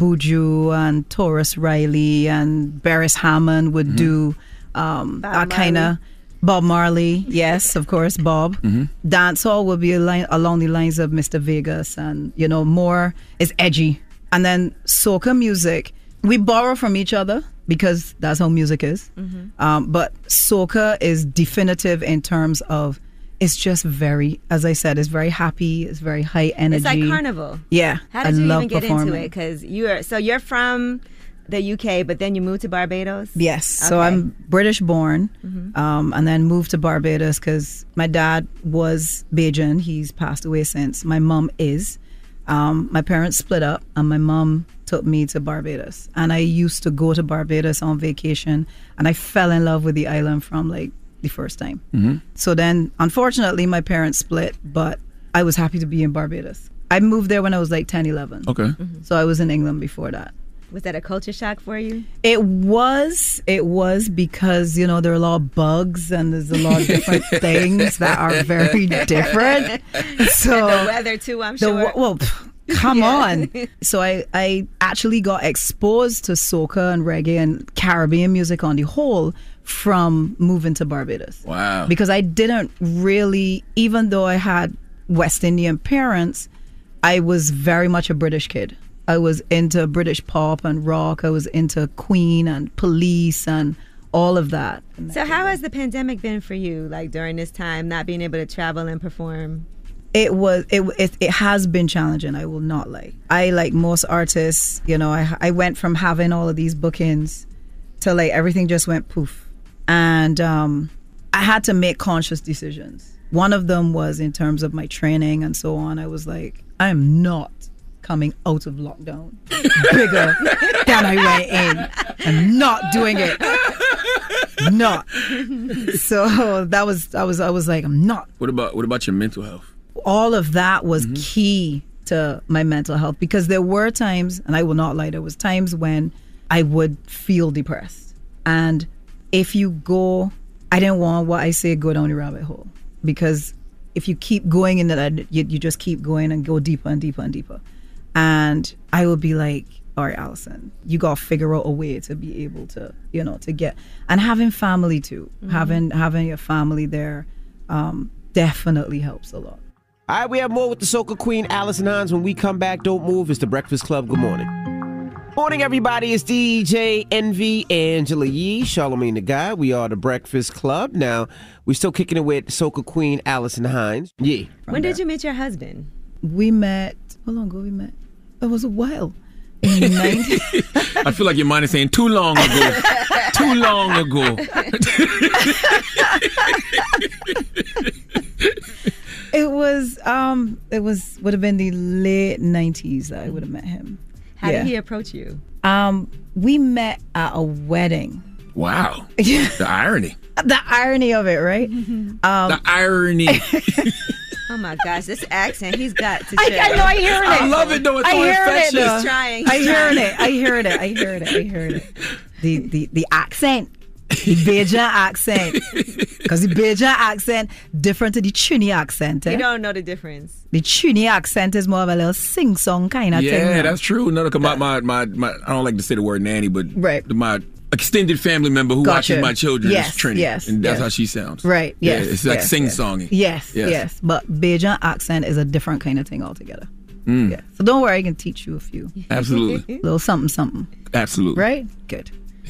Buju and Taurus Riley and Beres Hammond would Mm-hmm. do. Um, Bob that kind of Bob Marley, yes, of course, Bob. Mm-hmm. Dancehall will be a line, along the lines of Mister Vegas, and you know, more is edgy. And then soca music, we borrow from each other because that's how music is. Mm-hmm. Um, but soca is definitive in terms of it's just very, as I said, it's very happy, it's very high energy. It's like carnival. Yeah, How did I you love even get performing. into it? Because you're... So you're from the U K, but then you moved to Barbados? Yes. So Okay. I'm British born, Mhm. um, and then moved to Barbados because my dad was Bajan. He's passed away since. My mom is. Um, my parents split up, and my mom took me to Barbados. And I used to go to Barbados on vacation, and I fell in love with the island from like the first time. Mm-hmm. So then, unfortunately, my parents split, but I was happy to be in Barbados. I moved there when I was like ten, eleven. Okay. So I was in England before that. Was that a culture shock for you? It was. It was because, you know, there are a lot of bugs and there's a lot of different things that are very different. So And the weather, too, I'm the sure. wa- well, pff, come Yeah. on. So I, I actually got exposed to soca and reggae and Caribbean music on the whole from moving to Barbados. Wow. Because I didn't really, even though I had West Indian parents, I was very much a British kid. I was into British pop and rock. I was into Queen and Police and all of that. So how has the pandemic been for you, like during this time, not being able to travel and perform? It was it, it it has been challenging, I will not lie. I, like most artists, you know, I I went from having all of these bookings to like everything just went poof. And um I had to make conscious decisions. One of them was in terms of my training and so on. I was like, I am not coming out of lockdown bigger than I went in. I'm not doing it. Not. So that was I was I was like, I'm not. What about what about your mental health? All of that was Mm-hmm. key to my mental health, because there were times, and I will not lie, there was times when I would feel depressed. And if you go, I didn't want what I say go down the rabbit hole, because if you keep going into that, you, you just keep going and go deeper and deeper and deeper. And I would be like, all right, Allison, you got to figure out a way to be able to, you know, to get, and having family too, Mm-hmm. having having your family there um, definitely helps a lot. All right, we have more with the Soca Queen, Allison Hines. When we come back, don't move. It's the Breakfast Club. Good morning. Morning, everybody. It's D J Envy, Angela Yee, Charlamagne the Guy. We are the Breakfast Club. Now, we're still kicking it with Soca Queen, Allison Hines. Yeah. When did you meet your husband? We met, how long ago we met? It was a while. In the nineties. I feel like your mind is saying too long ago. Too long ago. It was, um, it was, would have been the late nineties that I would have met him. How Yeah. did he approach you? Um, we met at a wedding. Wow. The irony. The irony of it, right? Um, The irony. Oh my gosh, this accent, he's got to I, chill. I know, I hear it. I love it though. It's I so hear infectious. it though. He's trying. I he's hear trying. it. I hear it. I hear it. I hear it. The the the accent, the Bajan accent, because the Bajan accent different to the Trini accent. Eh? You don't know the difference. The Trini accent is more of a little sing song kind of thing. Yeah, now. that's true. No, because my, my, my, my, I don't like to say the word nanny, but Right. my extended family member who Gotcha. watches my children Yes, is Trini. yes, and that's yes. how she sounds. Right. Yeah, Yes. it's like yes, sing-songy. Yes. Yes. Yes. Yes. But Bajan accent is a different kind of thing altogether. Mm. Yeah. So don't worry, I can teach you a few. Absolutely. little something, something. Absolutely. Right? Good.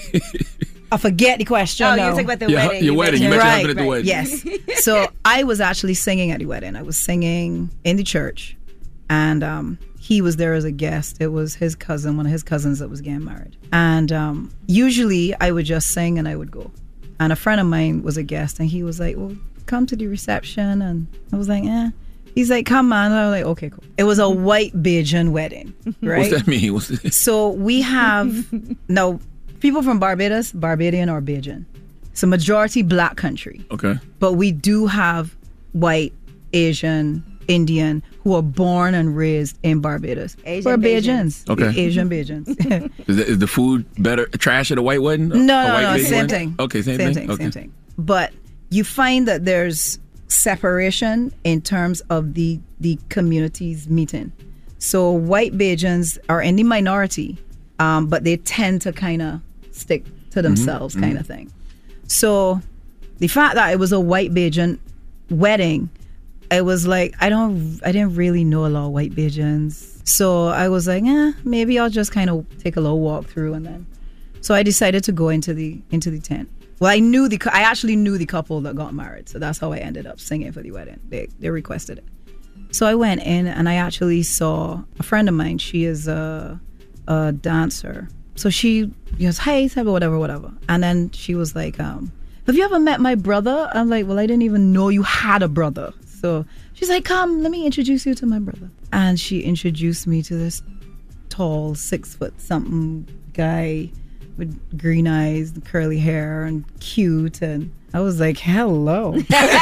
I forget the question. Oh, now. you talking about the Your- wedding. your wedding. You met your right, husband at the right. wedding. Yes. So I was actually singing at the wedding. I was singing in the church, and um, he was there as a guest. It was his cousin, one of his cousins that was getting married. And um, usually I would just sing and I would go. And a friend of mine was a guest, and he was like, well, come to the reception. And I was like, eh. He's like, come on. And I was like, okay, cool. It was a white Bajan wedding, right? What's that mean? What's that? So we have, no, people from Barbados, Barbadian or Bajan. It's a majority black country. Okay. But we do have white, Asian, Indian who are born and raised in Barbados. Asian We're Bajans. Bajans. Okay. Asian Bajans. Is the, is the food better, trash at a white wedding? no, A no, white no, Bajan same wedding? thing. Okay, same, same thing. thing. Okay. Same thing. But you find that there's separation in terms of the the communities meeting. So white Bajans are in the minority, um, but they tend to kind of stick to themselves, kind of thing. So the fact that it was a white Bajan wedding, it was like I don't, I didn't really know a lot of white Bajans. So I was like, eh, maybe I'll just kind of take a little walk through, and then. So I decided to go into the into the tent. Well, I knew the I actually knew the couple that got married, so that's how I ended up singing for the wedding. They they requested it, so I went in and I actually saw a friend of mine. She is a a dancer, so she goes, "Hey," said whatever, whatever, and then she was like, um, "Have you ever met my brother?" I'm like, "Well, I didn't even know you had a brother." So she's like, "Come, let me introduce you to my brother," and she introduced me to this tall, six foot something guy with green eyes, and curly hair, and cute, and I was like, hello.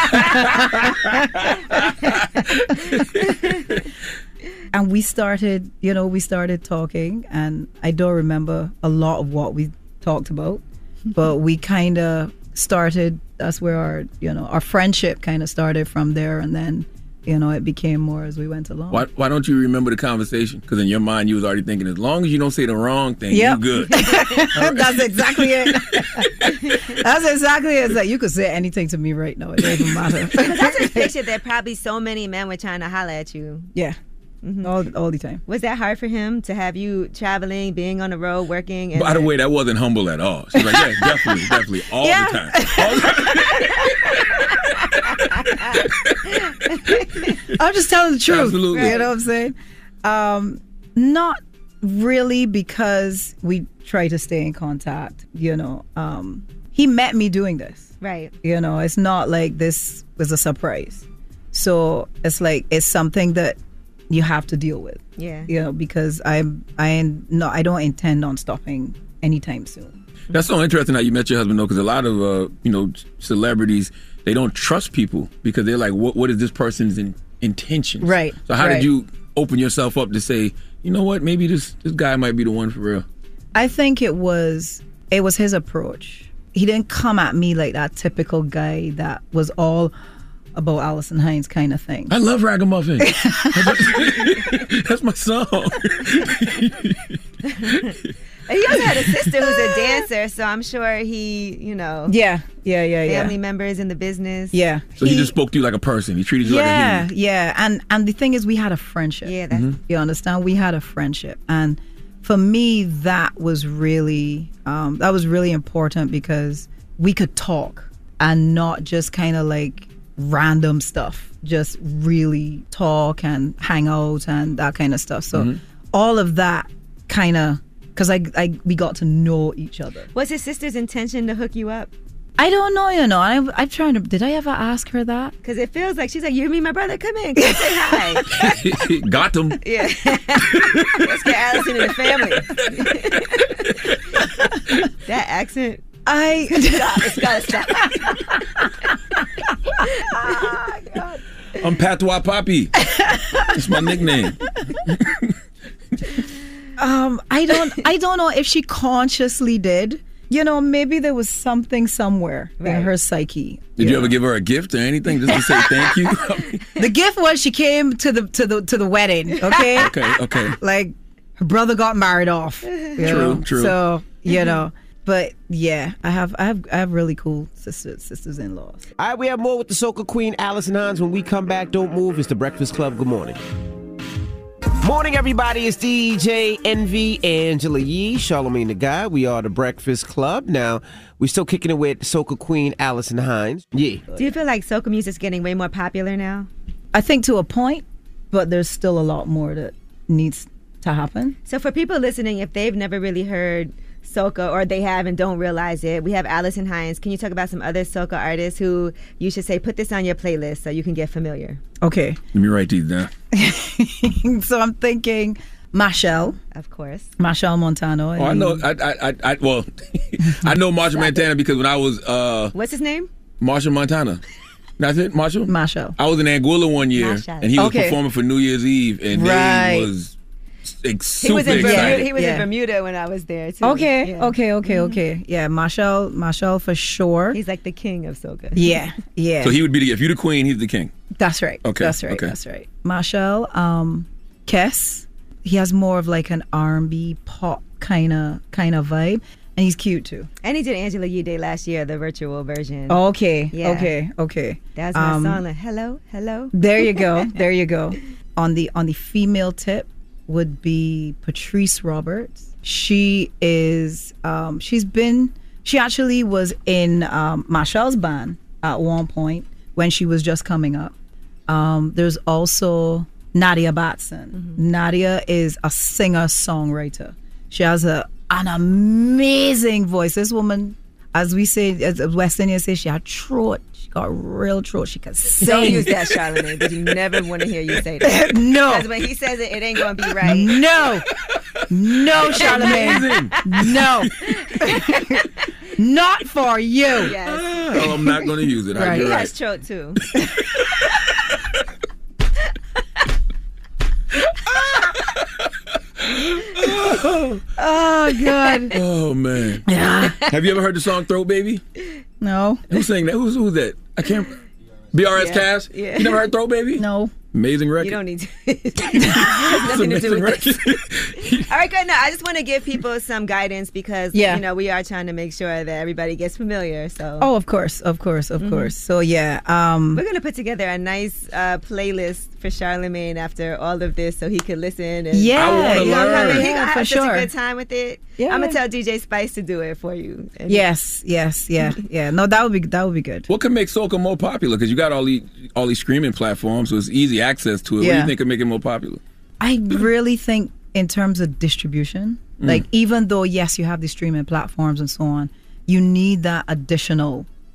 And we started, you know, we started talking, and I don't remember a lot of what we talked about, but we kind of started, that's where our, you know, our friendship kind of started from there, and then, you know, it became more as we went along. Why, why don't you remember the conversation? Because in your mind, you was already thinking, as long as you don't say the wrong thing, Yep. you're good. That's exactly it. That's exactly it. It's like, you could say anything to me right now. It doesn't matter. Because I just pictured that probably so many men were trying to holler at you. Yeah. All, all the time. Was that hard for him to have you traveling, being on the road, working? And By the way, that wasn't humble at all. She's like, yeah, definitely, definitely, all Yeah. the time. All the time. I'm just telling the truth. Absolutely. You know what I'm saying? Um, not really, because we try to stay in contact, you know. Um, he met me doing this. Right. You know, it's not like this was a surprise. So it's like it's something that you have to deal with. Yeah. You know, because I'm I no I don't intend on stopping anytime soon. That's so interesting how you met your husband, though, because a lot of uh, you know celebrities, they don't trust people because they're like, what what is this person's in, intentions? Right. So how right. did you open yourself up to say, you know what, maybe this this guy might be the one for real? I think it was it was his approach. He didn't come at me like that typical guy that was all about Allison Hines kind of thing. I love Ragamuffin. That's my song. He also had a sister who's a dancer, so I'm sure he, you know. Yeah, yeah, yeah, yeah. Family members in the business. Yeah. So he, he just spoke to you like a person. He treated you yeah, like a human. Yeah, and and the thing is, we had a friendship. Yeah, that's Mhm. You understand? We had a friendship, and for me, that was really um, that was really important because we could talk and not just kind of like random stuff. Just really talk and hang out and that kind of stuff. So Mhm. all of that kind of because I, I we got to know each other. Was his sister's intention to hook you up? I don't know, you know. I, I'm trying to. Did I ever ask her that? Because it feels like she's like, you, me, my brother, come in, come say hi. Got them. Yeah. Let's get Allison in the family. That accent. I. It's gotta stop. Oh, God. I'm Patois Papi. That's my nickname. Um, I don't. I don't know if she consciously did. You know, maybe there was something somewhere Right. in her psyche. Did you ever give her a gift or anything just to say thank you? The gift was she came to the to the to the wedding. Okay. okay, okay. Like her brother got married off. you True, know? true. So you know, but yeah, I have I have I have really cool sisters sisters in laws. All right, we have more with the soca queen, Allison Hines. When we come back, don't move. It's the Breakfast Club. Good morning. Morning, everybody. It's D J Envy, Angela Yee, Charlamagne the Guy. We are the Breakfast Club. Now, we're still kicking it with soca queen, Allison Hines. Yeah. Do you feel like soca music's getting way more popular now? I think to a point, but there's still a lot more that needs to happen. So for people listening, if they've never really heard soca or they have and don't realize it, we have Allison Hines. Can you talk about some other soca artists who you should say put this on your playlist so you can get familiar? Okay. Let me write these down. So I'm thinking Machelle. Of course. Machelle Montano. Oh, I know. I, I, I, I well, I know Marshall Montana because when I was uh, What's his name? Marshall Montana. That's it, Marshall. Marshall. I was in Anguilla one year, Marshall. and he was Okay. performing for New Year's Eve, and Right. they was like, He super was in Bermuda. excited. He was Yeah. in Bermuda when I was there too. Okay, Yeah. okay, okay, okay. Yeah, Marshall, Marshall for sure. He's like the king of soca. Yeah, yeah. So he would be the if you're the queen, he's the king. That's right. Okay, That's right. okay. That's right. Marshall, um, Kess. He has more of like an R and B pop kind of kind of vibe, and he's cute too. And he did Angela Yee Day last year, the virtual version. Okay, Yeah. okay, okay. That's my Um, song. Like, hello, hello. There you go. There you go. On the on the female tip would be Patrice Roberts. She is um, she's been she actually was in um, Marshall's band at one point when she was just coming up. Um, there's also Nadia Batson. Mm-hmm. Nadia is a singer songwriter. She has a an amazing voice. This woman, as we say, as West Indians say, she had throat. She got real throat. She could sing. Don't use that, Charlamagne, because you never want to hear you say that. No. Because when he says it, it ain't going to be right. No. No, Charlamagne. No. Not for you. Yes. Oh, I'm not going to use it. Right. He You're has right. throat, too. Oh, God. Oh man. Yeah. Have you ever heard the song "Throat Baby"? No. Who sang that? Who's who's that? I can't. B R S Yeah, Cast. yeah. You never heard "Throat Baby"? No. Amazing record. You don't need to. It has nothing to do with Amazing this. All right, good. No, I just want to give people some guidance because, Yeah. you know, we are trying to make sure that everybody gets familiar. So Oh, of course, of course, of Mhm. course. So yeah, um, we're going to put together a nice uh, playlist for Charlamagne after all of this so he could listen. And, Yeah, I wanna you know, learn. I mean, he Yeah, gonna for have such sure. a good time with it. Yeah. I'm going to tell D J Spice to do it for you. And- yes, yes, yeah, yeah. No, that would be that would be good. What could make soca more popular? Because you got all these all these streaming platforms, so it's easy access to it. What do Yeah. you think could make it more popular? I really think in terms of distribution, Mm. like even though yes, you have the streaming platforms and so on, you need that additional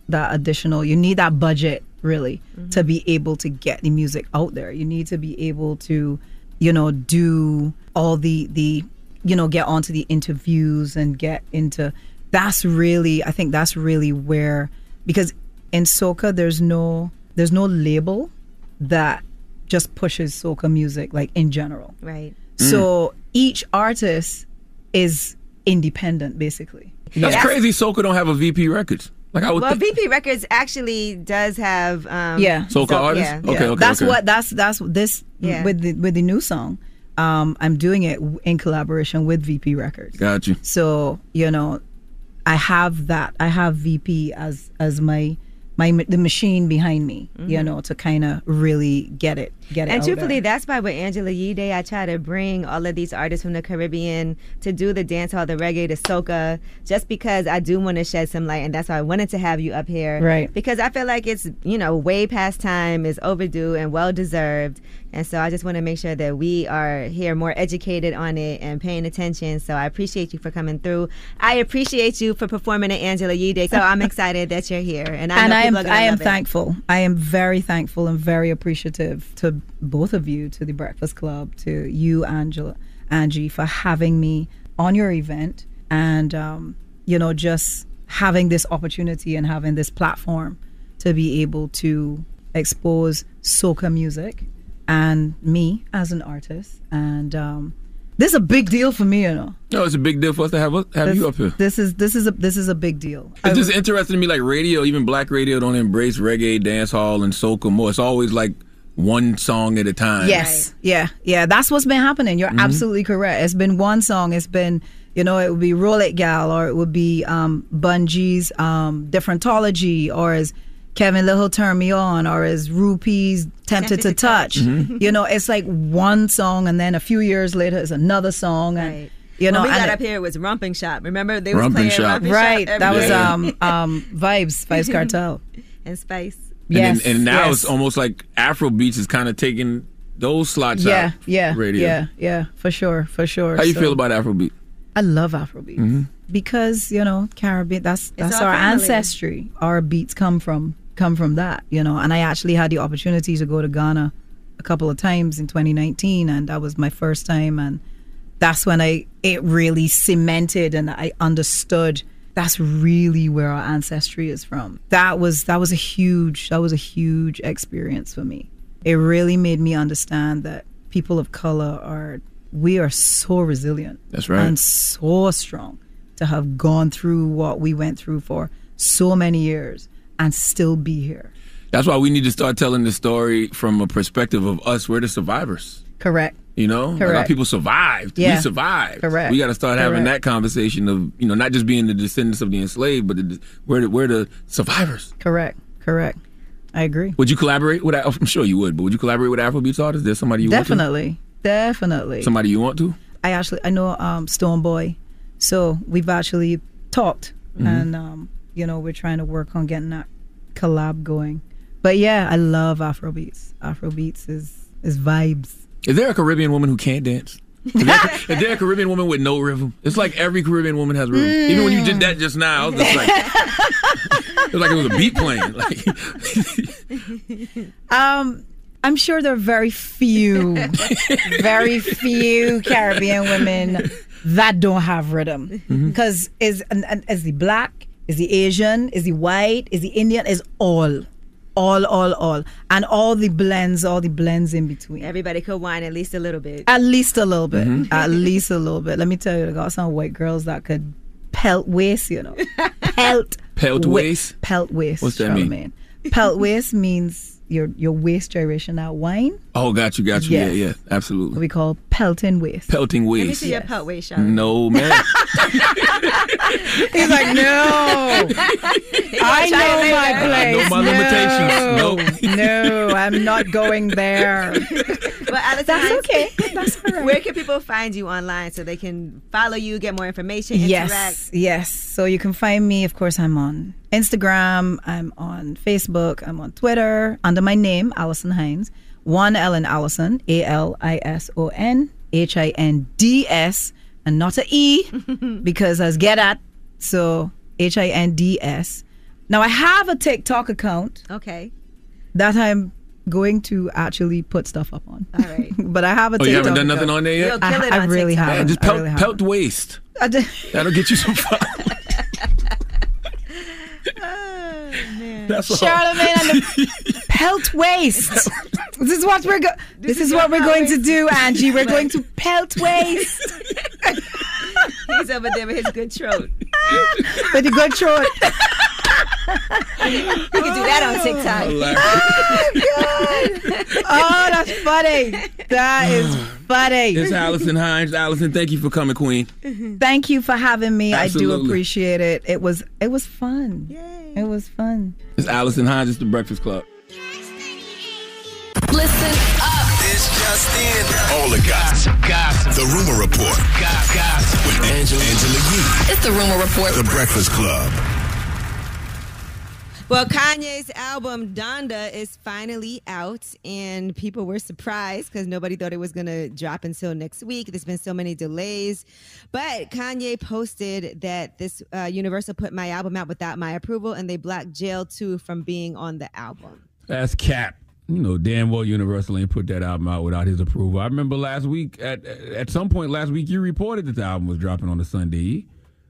that additional, you need that budget really mm-hmm. to be able to get the music out there. You need to be able to, you know, do all the, the you know, get onto the interviews and get into, that's really, I think that's really where, because in soca, there's no, there's no label that just pushes soca music, like in general. Right. So each artist is independent, basically. That's Yes. crazy. Soca don't have a V P Records. Like I would. Well, think. V P Records actually does have um, Yeah. Soca so- artists? Yeah. Okay, okay, that's okay. what that's that's this Yeah. with the with the new song. Um, I'm doing it in collaboration with V P Records. Got you. So you know, I have that. I have V P as as my my the machine behind me. Mm-hmm. You know, to kind of really get it get it. And out truthfully, there. that's why with Angela Yee Day, I try to bring all of these artists from the Caribbean to do the dancehall, the reggae, the soca, just because I do want to shed some light, and that's why I wanted to have you up here. Right. Because I feel like it's, you know, way past time, is overdue and well deserved. And so I just want to make sure that we are here more educated on it and paying attention. So I appreciate you for coming through. I appreciate you for performing at Angela Yee Day. So I'm excited that you're here. And I and know I am people are gonna I am love it. thankful. I am very thankful and very appreciative to both of you, to the Breakfast Club, to you, Angela, Angie, for having me on your event, and um, you know, just having this opportunity and having this platform to be able to expose soca music and me as an artist. And um, this is a big deal for me, you know. No, it's a big deal for us to have have This, you up here. this is this is a this is a big deal. It's I- just interesting to me, like radio, even black radio don't embrace reggae, dancehall, and soca more. It's always like one song at a time. Yes. Yeah. Yeah. That's what's been happening. You're Mhm. absolutely correct. It's been one song. It's been, you know, it would be Roll It Gal, or it would be um, Bungee's um, Differentology, or as Kevin Little Turn Me On, or as Rupee's Tempted to Touch. Mhm. You know, it's like one song, and then a few years later, it's another song. And, Right. you know, when we and got it- up here, it was Rumping Shop. Remember? They was Rumping playing Shop. Rumping right. Shop That was every day. um, um, Vibes, Vibes Cartel. and Spice. And, Yes. then, and now yes. it's almost like Afro beats is kind of taking those slots Yeah, out. yeah, radio. yeah, yeah, for sure, for sure. How you So- feel about Afrobeat? I love Afrobeat Mm-hmm. because you know Caribbean. That's that's our our, family. ancestry. Our beats come from come from that, you know. And I actually had the opportunity to go to Ghana a couple of times in twenty nineteen, and that was my first time. And that's when I it really cemented, and I understood that's really where our ancestry is from. That was that was a huge that was a huge experience for me. It really made me understand that people of color are we are so resilient. That's right. And so strong to have gone through what we went through for so many years and still be here. That's why we need to start telling the story from a perspective of us. We're the survivors. Correct. You know, like our Correct. people survived. Yeah. We survived. Correct. We got to start having Correct. that conversation of, you know, not just being the descendants of the enslaved, but the, we're the, we're the survivors. Correct. Correct. I agree. Would you collaborate with? I'm sure you would, but would you collaborate with Afrobeats artists? There's somebody you Definitely. Definitely. want to? Somebody you want to? I actually I know um, Stone Boy, so we've actually talked, Mhm. and um, you know we're trying to work on getting that collab going. But yeah, I love Afrobeats. Afrobeats is is vibes. Is there a Caribbean woman who can't dance? Is there, a, is there a Caribbean woman with no rhythm? It's like every Caribbean woman has rhythm. Even when you did that just now, I was just like, it was like it was a beat playing. Like, Um, I'm sure there are very few, very few Caribbean women that don't have rhythm. Mhm. Because is and, and is the black, is the Asian, is the white, is the Indian, is all, all, all, all, and all the blends, all the blends in between. Everybody could whine at least a little bit. At least a little bit. Mhm. At least a little bit. Let me tell you, I got some white girls that could pelt waist, you know. Pelt. Pelt wa- waist? Pelt waist. What's that mean? Charlamagne. Pelt waist means your your waist gyration, that wine. oh, got you, got you. Yes. Yeah, yeah, absolutely. We call pelting waist. Pelting Let me waist. see your pelt waist, shot. No, man. He's like, no. I know my I place. know my limitations. No, no, I'm not going there. But Alison That's Hines, okay. That's all right. where can people find you online so they can follow you, get more information, interact? Yes, yes. So you can find me, of course, I'm on Instagram, I'm on Facebook, I'm on Twitter under my name, Alison Hines. One L in Alison, A L I S O N H I N D S, and not a E because as get at, so H I N D S. Now I have a TikTok account. Okay. That I'm going to actually put stuff up on. All right. But I have a Oh, TikTok you haven't done account. nothing on there yet? You'll kill it I, I on really TikTok. haven't. Man, just I pelt, really pelt waist. I did. That'll get you some fun. That's all. Charlemagne and the pelt waist. This is what we're go- This, is, is what we're going to do, Angie. We're going to pelt waist. He's over there with his good throat. With the good throat. You can do that on TikTok. Oh, God. Oh, that's funny. That is funny. It's Allison Hines. Allison, thank you for coming, Queen. Thank you for having me. Absolutely. I do appreciate it. It was it was fun. Yay. It was fun. It's Allison Hines. It's The Breakfast Club. Listen up. It's just in. All the gossip. Gossip. The Rumor Report. Gossip. With Angela, Angela Yee. It's the Rumor Report. The Breakfast Club. Well, Kanye's album Donda is finally out, and people were surprised because nobody thought it was going to drop until next week. There's been so many delays. But Kanye posted that this uh, Universal put my album out without my approval, and they blocked Jail two from being on the album. That's cap. You know, damn well Universal ain't put that album out without his approval. I remember last week, at at some point last week, you reported that the album was dropping on a Sunday.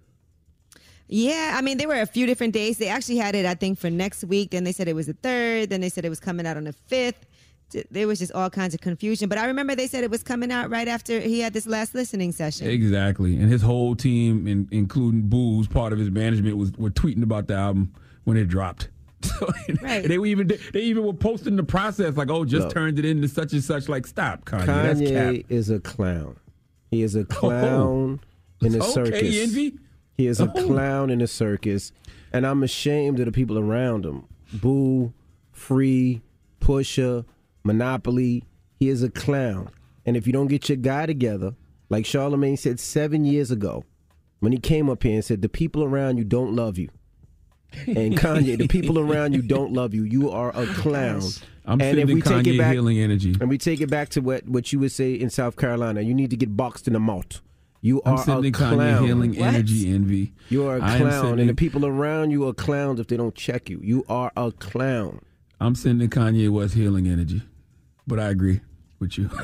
Yeah, I mean, there were a few different days. They actually had it, I think, for next week. Then they said it was the third. Then they said it was coming out on the fifth. There was just all kinds of confusion. But I remember they said it was coming out right after he had this last listening session. Exactly. And his whole team, in, including Boo's, part of his management, was were tweeting about the album when it dropped. So, right. They were even they even were posting the process like, oh, just Look, turned it into such and such. Like, stop, Kanye. Kanye That's cap. is a clown. He is a clown Oh. in a Okay, circus. Envy. He is a Oh. clown in a circus, and I'm ashamed of the people around him. Boo, Free, Pusha, Monopoly. He is a clown. And if you don't get your guy together, like Charlemagne said seven years ago, when he came up here and said, the people around you don't love you. And Kanye, the people around you don't love you. You are a clown. I'm and sending Kanye healing energy. And we take it back to what, what you would say in South Carolina, you need to get boxed in the mouth. You I'm are sending a clown. Kanye healing What? energy, Envy. You are a I am clown, sending- and the people around you are clowns if they don't check you. You are a clown. I'm sending Kanye West healing energy, but I agree with you.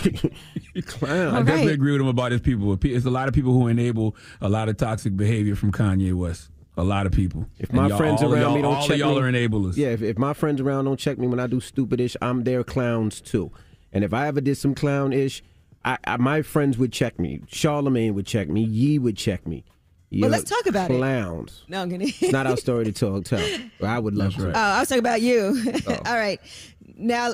Clown. I definitely agree with him about his people. It's a lot of people who enable a lot of toxic behavior from Kanye West. A lot of people. If And my y'all- friends all of around y'all- me don't all check of y'all me, are enablers. Yeah, if, if my friends around don't check me when I do stupidish, I'm their clowns too. And if I ever did some clownish, I, I my friends would check me. Charlemagne would check me. Yee would check me. Well, let's talk about it. Clowns. No, I'm gonna. It's not our story to tell. tell. But I would love to. Oh, I was talking about you. Oh. All right. Now,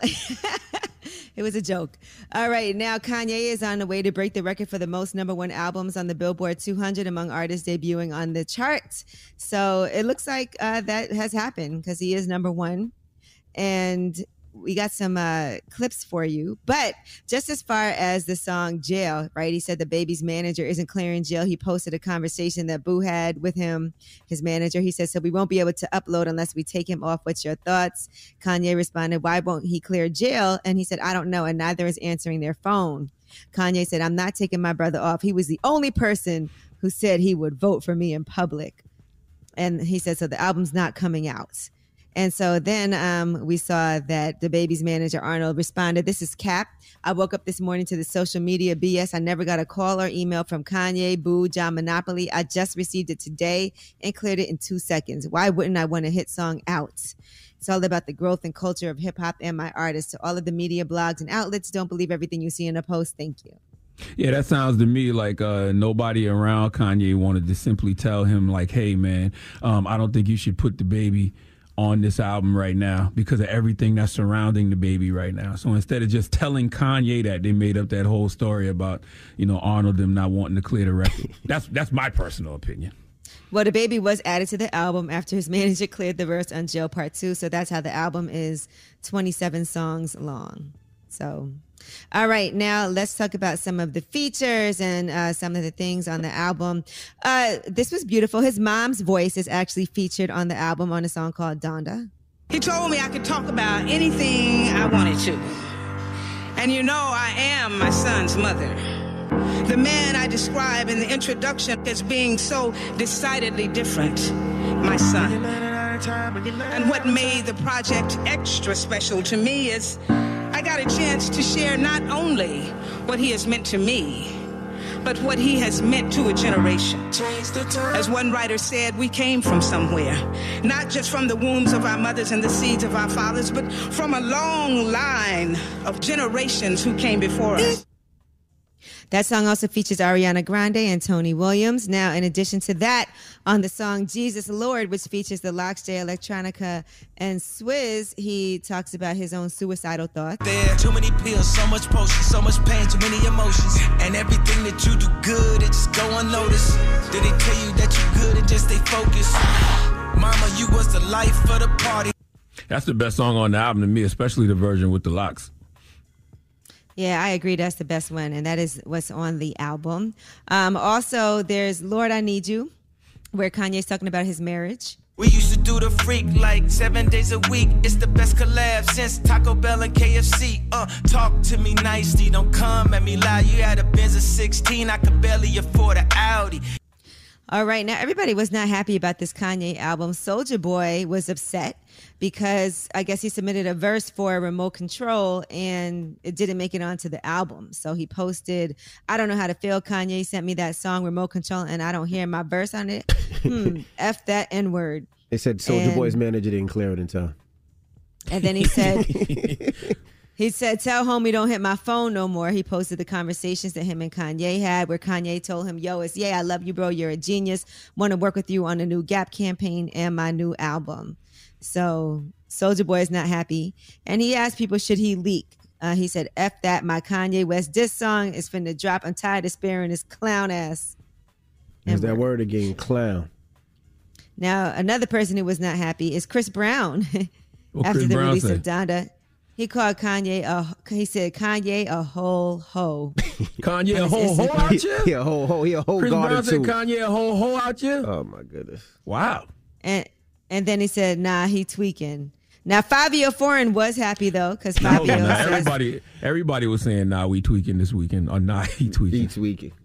it was a joke. All right. Now, Kanye is on the way to break the record for the most number one albums on the Billboard two hundred among artists debuting on the charts. So it looks like uh, that has happened because he is number one. And we got some uh, clips for you. But just as far as the song Jail, right? He said the baby's manager isn't clearing jail. He posted a conversation that Boo had with him, his manager. He said, so we won't be able to upload unless we take him off. What's your thoughts? Kanye responded, why won't he clear jail? And he said, I don't know. And neither is answering their phone. Kanye said, I'm not taking my brother off. He was the only person who said he would vote for me in public. And he said, so the album's not coming out. And so then um, we saw that the baby's manager, Arnold, responded, this is Cap. I woke up this morning to the social media B S. I never got a call or email from Kanye, Boo, John Monopoly. I just received it today and cleared it in two seconds. Why wouldn't I want a hit song out? It's all about the growth and culture of hip hop and my artists. To all of the media blogs and outlets, don't believe everything you see in a post. Thank you. Yeah, that sounds to me like uh, nobody around Kanye wanted to simply tell him, like, hey, man, um, I don't think you should put the baby on this album right now because of everything that's surrounding the baby right now. So instead of just telling Kanye that, they made up that whole story about, you know, Arnold them not wanting to clear the record. That's that's my personal opinion. Well, the baby was added to the album after his manager cleared the verse on Jail Part two. So that's how the album is twenty-seven songs long. So, all right, now let's talk about some of the features and uh, some of the things on the album. Uh, this was beautiful. His mom's voice is actually featured on the album on a song called Donda. He told me I could talk about anything I wanted to. And you know, I am my son's mother. The man I describe in the introduction as being so decidedly different, my son. And what made the project extra special to me is I got a chance to share not only what he has meant to me, but what he has meant to a generation. As one writer said, we came from somewhere, not just from the wombs of our mothers and the seeds of our fathers, but from a long line of generations who came before us. That song also features Ariana Grande and Tony Williams. Now, in addition to that, on the song Jesus Lord, which features the Lox, J Electronica, and Swizz, he talks about his own suicidal thoughts. There, too many pills, so much potion, so much pain, too many emotions. And everything that you do good, it just go unnoticed. Did they tell you that you good and just stay focused? Mama, you was the life of the party. That's the best song on the album to me, especially the version with the Lox. Yeah, I agree. That's the best one. And that is what's on the album. Um, also, there's Lord, I Need You, where Kanye's talking about his marriage. We used to do the freak like seven days a week. It's the best collab since Taco Bell and K F C. Uh, talk to me nicely. Don't come at me loud. You had a Benz of sixteen. I could barely afford an Audi. All right. Now, everybody was not happy about this Kanye album. Soulja Boy was upset because I guess he submitted a verse for Remote Control and it didn't make it onto the album. So he posted, I don't know how to feel. Kanye sent me that song, Remote Control, and I don't hear my verse on it. hmm, F that N-word. They said Soulja Boy's manager didn't clear it in time. And then he said... He said, tell homie don't hit my phone no more. He posted the conversations that him and Kanye had where Kanye told him, yo, it's, yeah, I love you, bro. You're a genius. Want to work with you on a new Gap campaign and my new album. So Soulja Boy is not happy. And he asked people, should he leak? Uh, he said, F that, my Kanye West diss song is finna drop. I'm tired of sparing his clown ass. There's that word again, clown. Now, another person who was not happy is Chris Brown. What After Chris the Brown release say? of Donda. He called Kanye a, he said Kanye a whole hoe. Kanye a whole hoe out you? He a whole hoe. He a whole Chris garden Brown said too. Kanye a whole hoe out you? Oh my goodness. Wow. And and then he said, nah, he tweaking. Now Fabio Foreign was happy though, because No, Fabio nah, says, everybody, everybody was saying, nah, we tweaking this weekend. Or nah, he tweaking. He tweaking.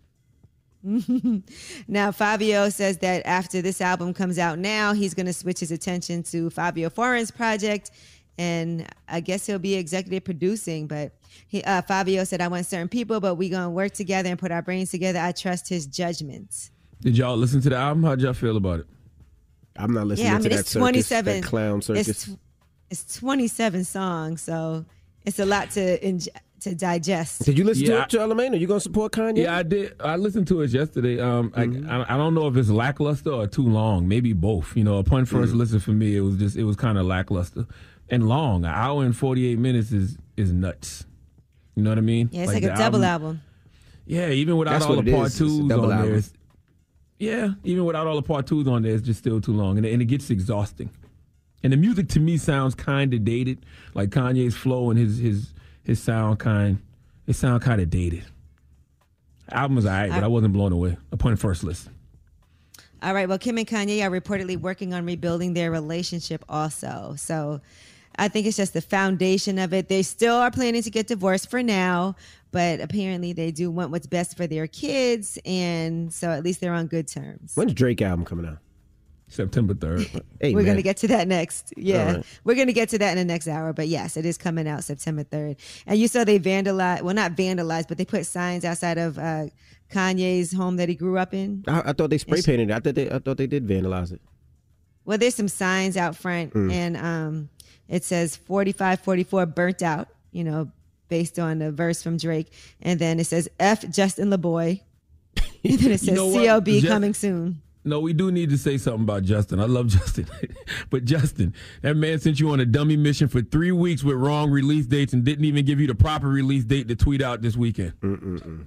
now Fabio says that after this album comes out now, he's going to switch his attention to Fabio Foreign's project. And I guess he'll be executive producing, but he, uh, Fabio said, I want certain people, but we going to work together and put our brains together. I trust his judgments. Did y'all listen to the album? How'd y'all feel about it? I'm not listening Yeah, I to mean, that it's circus, twenty-seven. that clown circus. It's, it's twenty-seven songs, so it's a lot to inj- to digest. Did you listen Yeah, to it, Charlamagne? Are you going to support Kanye? Yeah, I did. I listened to it yesterday. Um, Mm-hmm. I, I I don't know if it's lackluster or too long. Maybe both. You know, upon first Mm-hmm. listen for me, it was just it was kind of lackluster and long. An hour and forty eight minutes is is nuts. You know what I mean? Yeah, it's like, the a double album. Yeah, even without That's all what the it part is. It's a twos double on album. there. It's, yeah, even without all the part twos on there, it's just still too long, and it, and it gets exhausting. And the music to me sounds kind of dated, like Kanye's flow and his his his sound kind. It sound kind of dated. Album was alright, but I wasn't blown away upon first listen. All right. Well, Kim and Kanye are reportedly working on rebuilding their relationship also. So I think it's just the foundation of it. They still are planning to get divorced for now, but apparently they do want what's best for their kids. And so at least they're on good terms. When's Drake album coming out? September third. Hey, We're man. going to get to that next. Yeah. All right. We're going to get to that in the next hour. But yes, it is coming out September third. And you saw they vandalized, well, not vandalized, but they put signs outside of uh, Kanye's home that he grew up in. I, I thought they spray painted it. I thought they, I thought they did vandalize it. Well, there's some signs out front, Mm. and um, it says forty-five forty-four burnt out, you know, based on the verse from Drake. And then it says F Justin LeBoy. And then it says You know what? C L B Just- coming soon. No, we do need to say something about Justin. I love Justin. But Justin, that man sent you on a dummy mission for three weeks with wrong release dates and didn't even give you the proper release date to tweet out this weekend. Mm-mm-mm.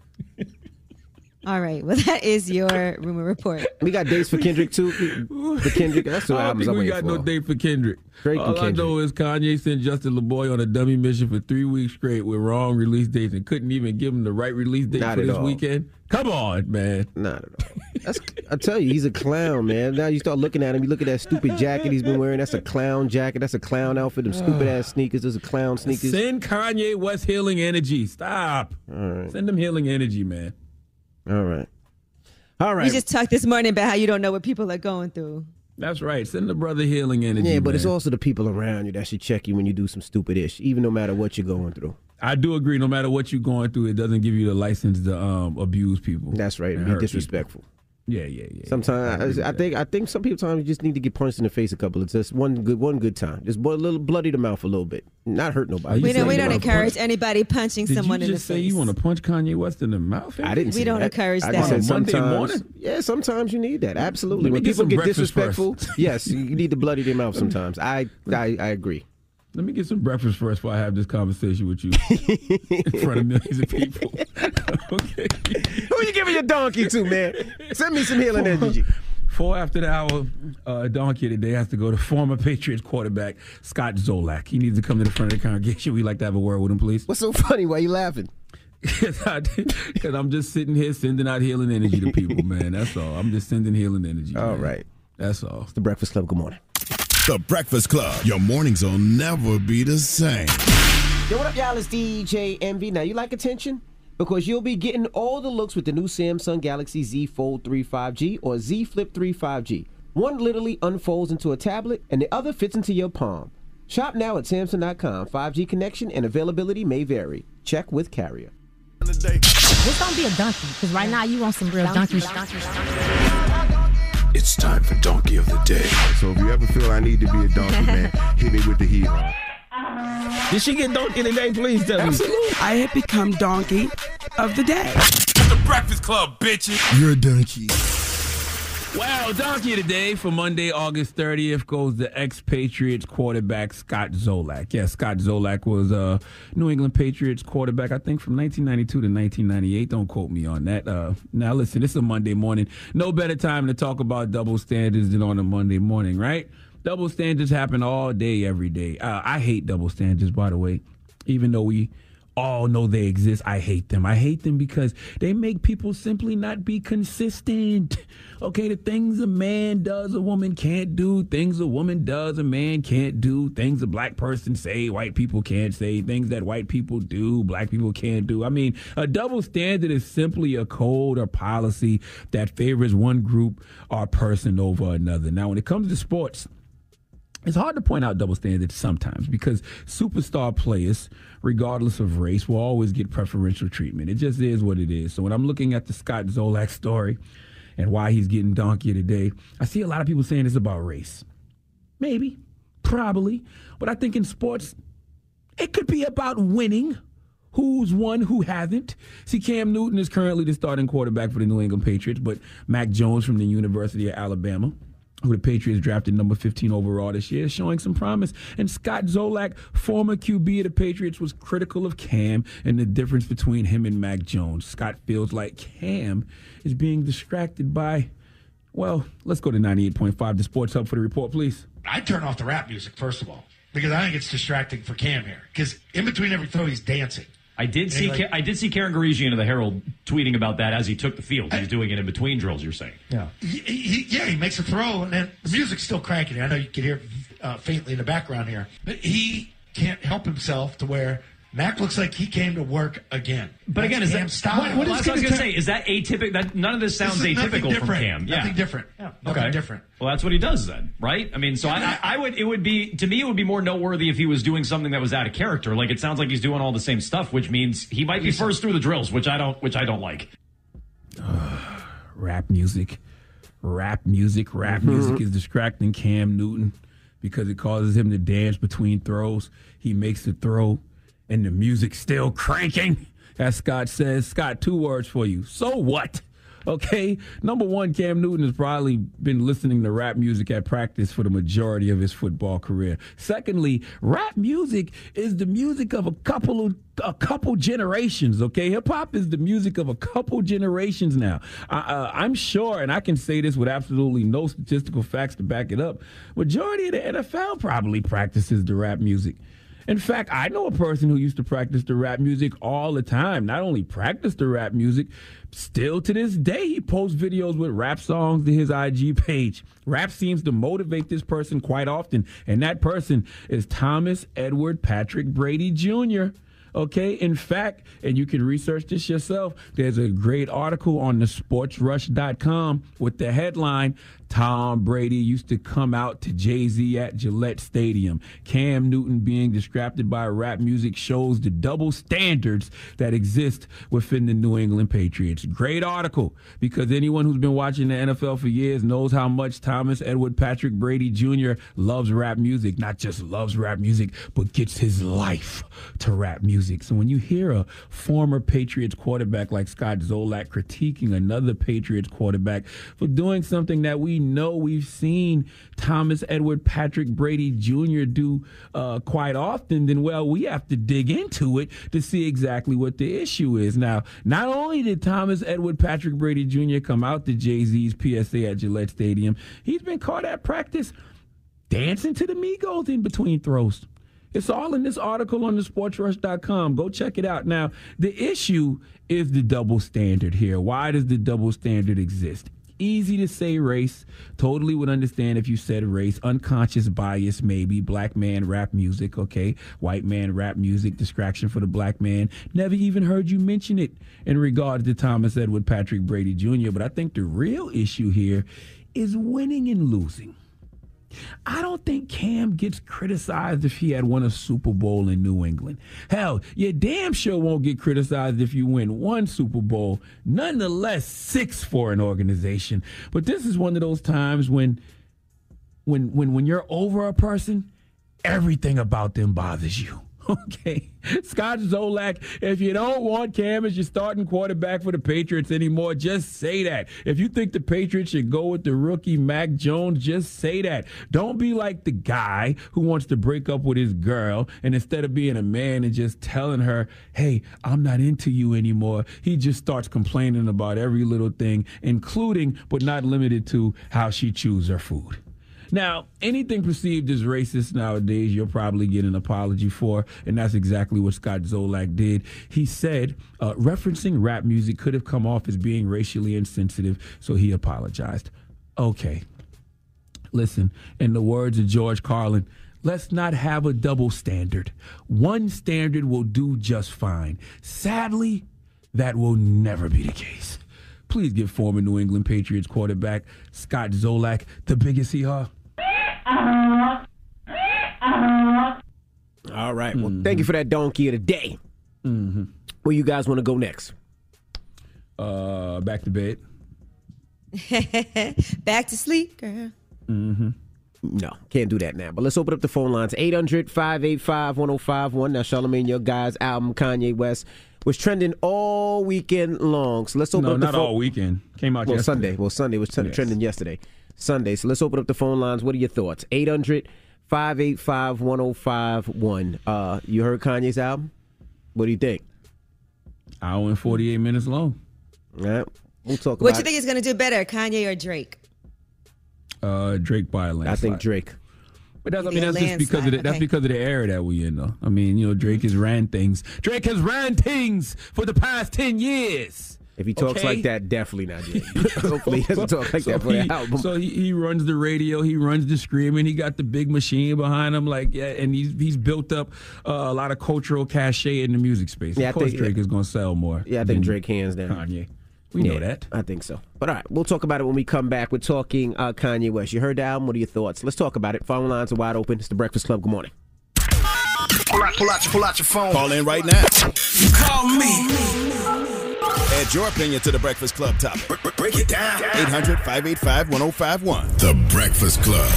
All right. Well, that is your rumor report. We got dates for Kendrick too. For Kendrick, that's the I don't albums think I'm we waiting got for. no date for Kendrick. Drake and All I Kendrick. know is Kanye sent Justin LeBoy on a dummy mission for three weeks straight with wrong release dates and couldn't even give him the right release date Not for at this all. weekend. Come on, man. Not at all. That's, I tell you, he's a clown, man. Now you start looking at him, you look at that stupid jacket he's been wearing. That's a clown jacket. That's a clown outfit. Them stupid ass sneakers. Those are clown sneakers. Send Kanye West healing energy. Stop. All right. Send him healing energy, man. All right. All right. We just talked this morning about how you don't know what people are going through. That's right. Send the brother healing energy. Yeah, but man. it's also the people around you that should check you when you do some stupid ish, even no matter what you're going through. I do agree. No matter what you're going through, it doesn't give you the license to um, abuse people. That's right. and Be hurt disrespectful. people. Yeah, yeah, yeah. Sometimes I, I think I think some people times you just need to get punched in the face a couple of just one good one good time. Just a little bloody the mouth a little bit. Not hurt nobody. We don't. We don't wanna encourage punch- anybody punching Did someone you in the just say face. you want to punch Kanye West in the mouth? I didn't. We say don't that. encourage I that. just said On a Monday sometimes- morning? Yeah, sometimes you need that. Absolutely. Let me When get people some get breakfast disrespectful, first. yes, you need to bloody their mouth sometimes. I, I I agree. Let me get some breakfast first before I have this conversation with you in front of millions of people. Okay. Who you giving your donkey to, man? Send me some healing energy. Four after the hour, uh, donkey today has to go to former Patriots quarterback Scott Zolak. He needs to come to the front of the congregation. We'd like to have a word with him, please. What's so funny? Why you laughing? Because I'm just sitting here sending out healing energy to people, man. That's all. I'm just sending healing energy. All man. right. That's all. It's the Breakfast Club. Good morning. The Breakfast Club. Your mornings will never be the same. Yo, what up, y'all? It's D J Envy. Now, you like attention? Because you'll be getting all the looks with the new Samsung Galaxy Z Fold three five G or Z Flip three five G. One literally unfolds into a tablet, and the other fits into your palm. Shop now at Samsung dot com. five G connection and availability may vary. Check with carrier. This don't be a donkey, because right now you want some real donkey. donkey. It's time for Donkey of the Day. So if you ever feel I need to be a donkey, man, hit me with the heat. Did she get donkey today? Please tell me. Absolutely. I have become Donkey of the Day. The Breakfast Club, bitches. You're a donkey. Wow, donkey today for Monday, August thirtieth goes the ex-Patriots quarterback Scott Zolak. Yeah, Scott Zolak was a New England Patriots quarterback, I think, from nineteen ninety-two to nineteen ninety-eight. Don't quote me on that. Uh, now, listen, this is a Monday morning. No better time to talk about double standards than on a Monday morning, right? Double standards happen all day, every day. Uh, I hate double standards, by the way, even though we all know they exist. I hate them. I hate them because they make people simply not be consistent. Okay, the things a man does, a woman can't do. Things a woman does, a man can't do. Things a black person say, white people can't say. Things that white people do, black people can't do. I mean, a double standard is simply a code or policy that favors one group or person over another. Now, when it comes to sports, it's hard to point out double standards sometimes because superstar players, regardless of race, will always get preferential treatment. It just is what it is. So when I'm looking at the Scott Zolak story and why he's getting donkey today, I see a lot of people saying it's about race. Maybe, probably. But I think in sports, it could be about winning. Who's won, who hasn't. See, Cam Newton is currently the starting quarterback for the New England Patriots, but Mac Jones from the University of Alabama, who the Patriots drafted number fifteen overall this year, is showing some promise. And Scott Zolak, former Q B of the Patriots, was critical of Cam and the difference between him and Mac Jones. Scott feels like Cam is being distracted by, well, let's go to ninety-eight point five, the Sports Hub for the report, please. I'd turn off the rap music, first of all, because I think it's distracting for Cam here. Because in between every throw, he's dancing. I did And see like- Ka- I did see Karen Garigian of the Herald tweeting about that as he took the field. He's doing it in between drills, you're saying. Yeah. He, he, yeah, he makes a throw, and then the music's still cranking. I know you can hear it uh, faintly in the background here. But he can't help himself to where Mac looks like he came to work again. But again, That's is that Cam's style. What, what is I was going to say? Is that atypical? That none of this sounds This is nothing atypical from different. Cam. Yeah. Nothing different. Yeah, nothing Okay. different. Well, that's what he does then, right? I mean, so I, I would. It would be to me. It would be more noteworthy if he was doing something that was out of character. Like it sounds like he's doing all the same stuff, which means he might be first through the drills, which I don't. Which I don't like. Rap music, rap music, rap Mm-hmm. music is distracting Cam Newton because it causes him to dance between throws. He makes the throw, and the music's still cranking. As Scott says, Scott, two words for you. So what? Okay, number one, Cam Newton has probably been listening to rap music at practice for the majority of his football career. Secondly, rap music is the music of a couple of a couple generations. Okay, hip hop is the music of a couple generations now. I, uh, I'm sure, and I can say this with absolutely no statistical facts to back it up. Majority of the N F L probably practices the rap music. In fact, I know a person who used to practice the rap music all the time. Not only practice the rap music, still to this day, he posts videos with rap songs to his I G page. Rap seems to motivate this person quite often, and that person is Thomas Edward Patrick Brady Junior Okay, in fact, and you can research this yourself, there's a great article on the sports rush dot com with the headline, Tom Brady used to come out to Jay-Z at Gillette Stadium. Cam Newton being distracted by rap music shows the double standards that exist within the New England Patriots. Great article, because anyone who's been watching the N F L for years knows how much Thomas Edward Patrick Brady Junior loves rap music. Not just loves rap music, but gets his life to rap music. So when you hear a former Patriots quarterback like Scott Zolak critiquing another Patriots quarterback for doing something that we know we've seen Thomas Edward Patrick Brady Junior do uh, quite often, then, well, we have to dig into it to see exactly what the issue is. Now, not only did Thomas Edward Patrick Brady Junior come out to Jay-Z's P S A at Gillette Stadium, he's been caught at practice dancing to the Migos in between throws. It's all in this article on the sports rush dot com. Go check it out. Now, the issue is the double standard here. Why does the double standard exist? Easy to say race. Totally would understand if you said race. Unconscious bias, maybe. Black man rap music, okay. White man rap music, distraction for the black man. Never even heard you mention it in regards to Thomas Edward Patrick Brady Junior But I think the real issue here is winning and losing. I don't think Cam gets criticized if he had won a Super Bowl in New England. Hell, you damn sure won't get criticized if you win one Super Bowl, nonetheless six for an organization. But this is one of those times when, when, when, when you're over a person, everything about them bothers you. Okay, Scott Zolak, if you don't want Cam as your starting quarterback for the Patriots anymore, just say that. If you think the Patriots should go with the rookie Mac Jones, just say that. Don't be like the guy who wants to break up with his girl, and instead of being a man and just telling her, hey, I'm not into you anymore, he just starts complaining about every little thing, including but not limited to how she chews her food. Now, anything perceived as racist nowadays, you'll probably get an apology for, and that's exactly what Scott Zolak did. He said, uh, referencing rap music could have come off as being racially insensitive, so he apologized. Okay. Listen, in the words of George Carlin, let's not have a double standard. One standard will do just fine. Sadly, that will never be the case. Please give former New England Patriots quarterback Scott Zolak the biggest hee-haw. All right. Well, mm-hmm. Thank you for that donkey of the day. Mm-hmm. Where you guys want to go next? Uh, back to bed. Back to sleep, girl. Mm-hmm. No, can't do that now. But let's open up the phone lines. eight hundred, five eight five, one oh five one. Now, Charlamagne, your guy's album, Kanye West, was trending all weekend long. So let's open no, up the phone. phone. not all weekend. Came out well, yesterday. Sunday. Well, Sunday was t- yes. trending yesterday. Sunday. So let's open up the phone lines. What are your thoughts? eight hundred, five eight five, one oh five one. Uh, you heard Kanye's album? What do you think? Hour and forty-eight minutes long. All right. We'll talk about What you think is going to do better, Kanye or Drake? Uh, Drake by a landslide. I think Drake. But that's, I mean, that's just because of the, okay. that's because of the era that we in, though. I mean, you know, Drake has ran things. Drake has ran things for the past ten years. If he talks okay. like that, definitely not Drake. Hopefully he doesn't talk like so that for he, the album. So he, he runs the radio, he runs the screaming, he got the big machine behind him, like, yeah, and he's he's built up uh, a lot of cultural cachet in the music space. Yeah, of course, think, Drake yeah. is going to sell more. Yeah, I think Drake hands down. Kanye. We yeah, know that. I think so. But all right, we'll talk about it when we come back. We're talking uh, Kanye West. You heard the album. What are your thoughts? Let's talk about it. Phone lines are wide open. It's The Breakfast Club. Good morning. Pull out, pull out, pull out your phone. Call in right now. Call me. Add your opinion to The Breakfast Club topic. Break it down. eight hundred, five eight five, one oh five one. The Breakfast Club.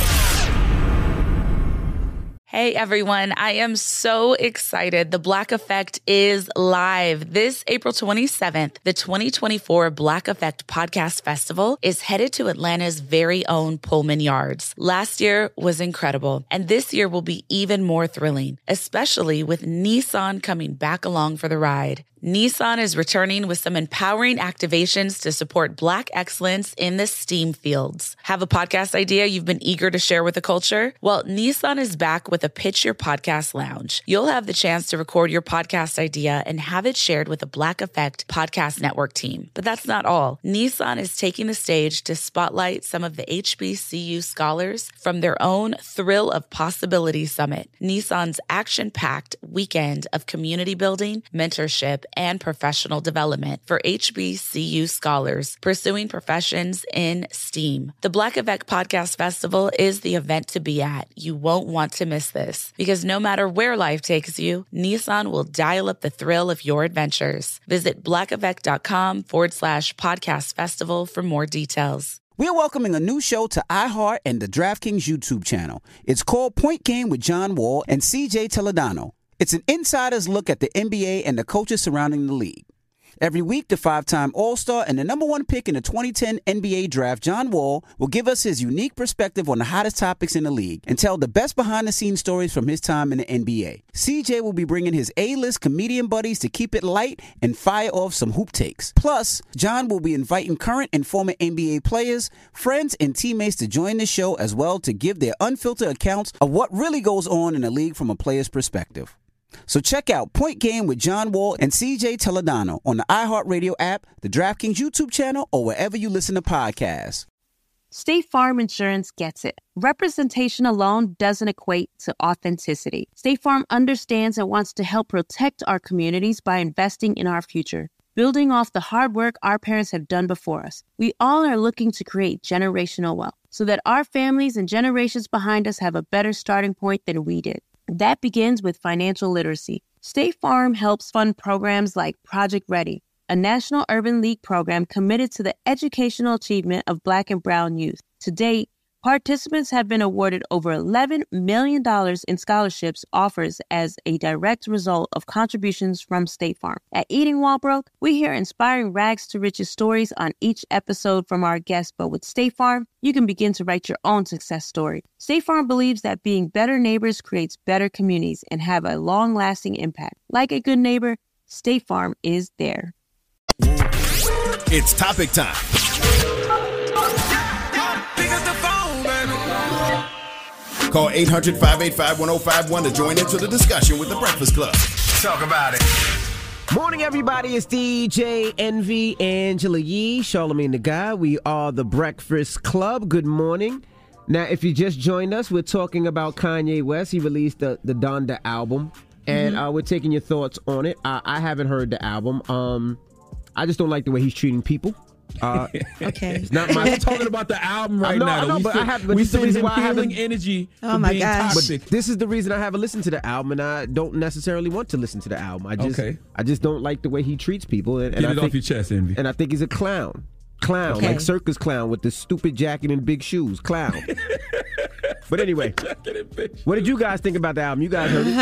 Hey everyone, I am so excited. The Black Effect is live. This April twenty-seventh, the twenty twenty-four Black Effect Podcast Festival is headed to Atlanta's very own Pullman Yards. Last year was incredible, and this year will be even more thrilling, especially with Nissan coming back along for the ride. Nissan is returning with some empowering activations to support Black excellence in the STEAM fields. Have a podcast idea you've been eager to share with the culture? Well, Nissan is back with with a Pitch Your Podcast lounge. You'll have the chance to record your podcast idea and have it shared with a Black Effect Podcast Network team. But that's not all. Nissan is taking the stage to spotlight some of the H B C U scholars from their own Thrill of Possibility Summit, Nissan's action-packed weekend of community building, mentorship, and professional development for H B C U scholars pursuing professions in STEAM. The Black Effect Podcast Festival is the event to be at. You won't want to miss this because no matter where life takes you, Nissan will dial up the thrill of your adventures. Visit blackeffect.com forward slash podcast festival for more details. We're welcoming a new show to iHeart and the DraftKings YouTube channel. It's called Point Game with John Wall and C J Toledano. It's an insider's look at the N B A and the coaches surrounding the league. Every week, the five-time All-Star and the number one pick in the twenty ten N B A draft, John Wall, will give us his unique perspective on the hottest topics in the league and tell the best behind-the-scenes stories from his time in the N B A. C J will be bringing his A-list comedian buddies to keep it light and fire off some hoop takes. Plus, John will be inviting current and former N B A players, friends, and teammates to join the show as well to give their unfiltered accounts of what really goes on in the league from a player's perspective. So check out Point Game with John Wall and C J Toledano on the iHeartRadio app, the DraftKings YouTube channel, or wherever you listen to podcasts. State Farm Insurance gets it. Representation alone doesn't equate to authenticity. State Farm understands and wants to help protect our communities by investing in our future, building off the hard work our parents have done before us. We all are looking to create generational wealth so that our families and generations behind us have a better starting point than we did. That begins with financial literacy. State Farm helps fund programs like Project Ready, a National Urban League program committed to the educational achievement of Black and Brown youth. To date, participants have been awarded over eleven million dollars in scholarships offers as a direct result of contributions from State Farm. At Eating While Broke, we hear inspiring rags to riches stories on each episode from our guests, but with State Farm, you can begin to write your own success story. State Farm believes that being better neighbors creates better communities and have a long-lasting impact. Like a good neighbor, State Farm is there. It's topic time. Call eight hundred, five eight five, one oh five one to join into the discussion with The Breakfast Club. Talk about it. Morning, everybody. It's D J Envy, Angela Yee, Charlamagne the Guy. We are The Breakfast Club. Good morning. Now, if you just joined us, we're talking about Kanye West. He released the, the Donda album, and mm-hmm. uh, we're taking your thoughts on it. I, I haven't heard the album. Um, I just don't like the way he's treating people. Uh, okay. It's not my. We're talking about the album right know, now. I know, we but send, I have. But we this is the send reason him why I healing haven't. energy. Oh for my being gosh. toxic. But this is the reason I haven't listened to the album, and I don't necessarily want to listen to the album. I just, Okay. I just don't like the way he treats people. And, and Get I it think, off your chest, Envy. And I think he's a clown. Clown, Okay. like circus clown with the stupid jacket and big shoes. Clown. But anyway, what did you guys think about the album? You guys heard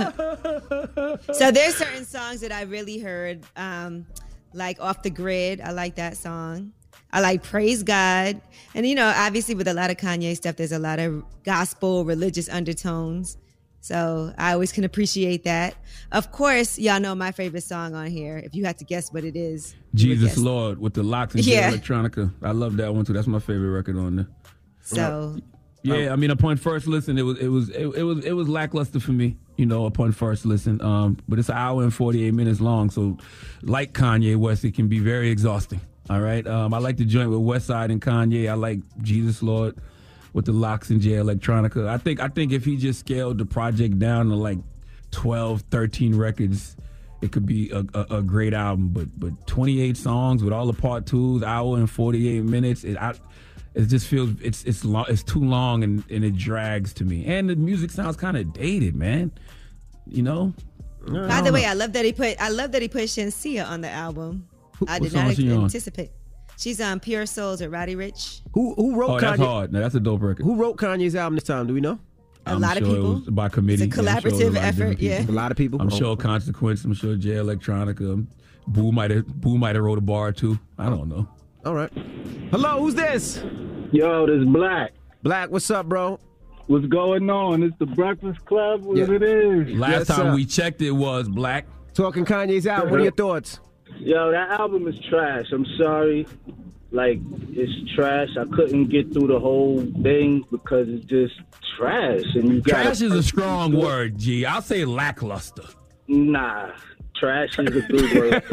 it? So there's certain songs that I really heard, um, like Off the Grid. I like that song. I like Praise God. And, you know, obviously with a lot of Kanye stuff, there's a lot of gospel, religious undertones. So I always can appreciate that. Of course, y'all know my favorite song on here. If you had to guess what it is. Jesus Lord with the Locks and Yeah. Jay Electronica. I love that one too. That's my favorite record on there. So Yeah, I mean, upon first listen, it was it was it, it was it was lackluster for me, you know, upon first listen. Um, but it's an hour and forty-eight minutes long, so like Kanye West, it can be very exhausting. All right, um, I like the joint with Westside and Kanye. I like Jesus Lord with the Locks and Jay Electronica. I think I think if he just scaled the project down to like twelve, thirteen records, it could be a, a, a great album. But but twenty-eight songs with all the part twos, hour and forty-eight minutes. It, I, It just feels it's it's long, it's too long and, and it drags to me. And the music sounds kind of dated, man. You know. By the way, I love that he put I love that he put Shenseea on the album. Who, I what did song not is she on? anticipate. She's on Pure Souls or Roddy Rich. Who who wrote Oh, Kanye? that's hard. No, that's a dope record. Who wrote Kanye's album this time? Do we know? A I'm lot of sure people. It was by committee. It's a Yeah, I'm sure it was collaborative lot of effort, different people. yeah. A lot of people. I'm Oh. sure Consequence. I'm sure Jay Electronica. Boo might have Boo might have wrote a bar too. I don't know. All right. Hello, who's this? Yo, this is Black. Black, what's up, bro? What's going on? It's the Breakfast Club. What Yeah. it is? Last Yes, time sir. we checked, it was Black. Talking Kanye's album. What are your thoughts? Yo, that album is trash. I'm sorry. like it's trash. I couldn't get through the whole thing because it's just trash. And you got trash is a strong word, G. I'll say lackluster. Nah, trash is a good word.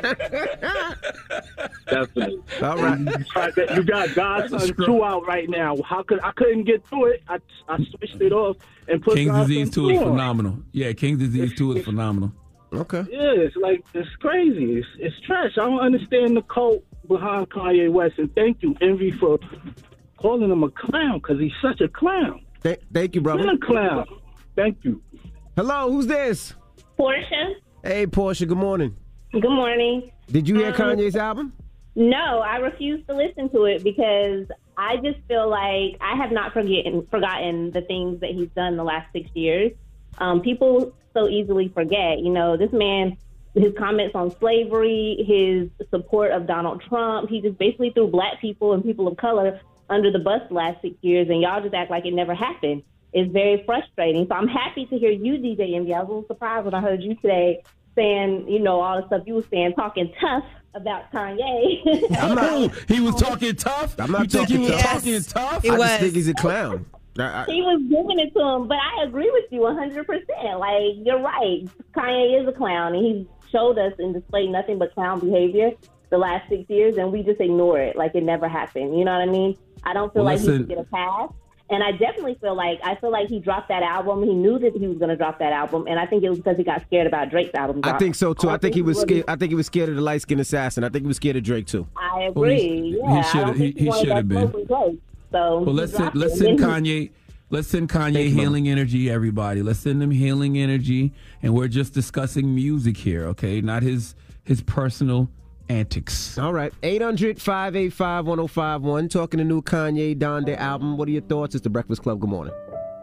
Definitely. All right. You got Godson two out right now. How could I couldn't get through it? I I switched it off and put King's Godson Disease two is on. phenomenal. Yeah, King's Disease two is phenomenal. Okay. Yeah, it's like it's crazy. It's, it's trash. I don't understand the cult behind Kanye West. And thank you, Envy, for calling him a clown because he's such a clown. Th- thank you, brother. He's a clown. Thank you. Hello, who's this? Portia. Hey, Portia. Good morning. Good morning. Did you hear Um, Kanye's album? No, I refuse to listen to it because I just feel like I have not forgotten forgotten the things that he's done the last six years. Um, people so easily forget. You know, this man, his comments on slavery, his support of Donald Trump, he just basically threw black people and people of color under the bus the last six years, and y'all just act like it never happened. It's very frustrating. So I'm happy to hear you, D J Envy. I was a little surprised when I heard you today saying, you know, all the stuff you were saying, talking tough about Kanye. I'm not, he was talking tough? I'm not you think talking he was tough. talking tough? I just think he's a clown. I, I, He was giving it to him, but I agree with you one hundred percent. Like, you're right. Kanye is a clown, and he's showed us and displayed nothing but clown behavior the last six years, and we just ignore it like it never happened. You know what I mean? I don't feel Well, like he listen. should get a pass. And I definitely feel like, I feel like he dropped that album. He knew that he was going to drop that album, and I think it was because he got scared about Drake's album drop. I think so too. I think he was really- scared. I think he was scared of the light skinned assassin. I think he was scared of Drake too. I agree. Well, he- yeah, he I shoulda- don't he- think he wanted shoulda that been. smoke with Drake. So Well, he let's send, dropped let's it. send And then he- Kanye. Let's send Kanye healing energy, everybody. Let's send him healing energy, and we're just discussing music here, okay? Not his his personal antics. All right. eight hundred, five eight five, one oh five one. Talking the new Kanye Donda album. What are your thoughts? It's the Breakfast Club. Good morning.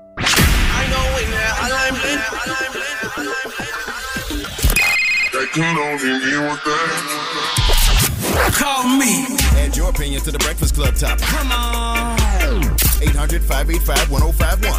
Call me. Add your opinion to the Breakfast Club topic. Come on. eight hundred, five eight five, one oh five one.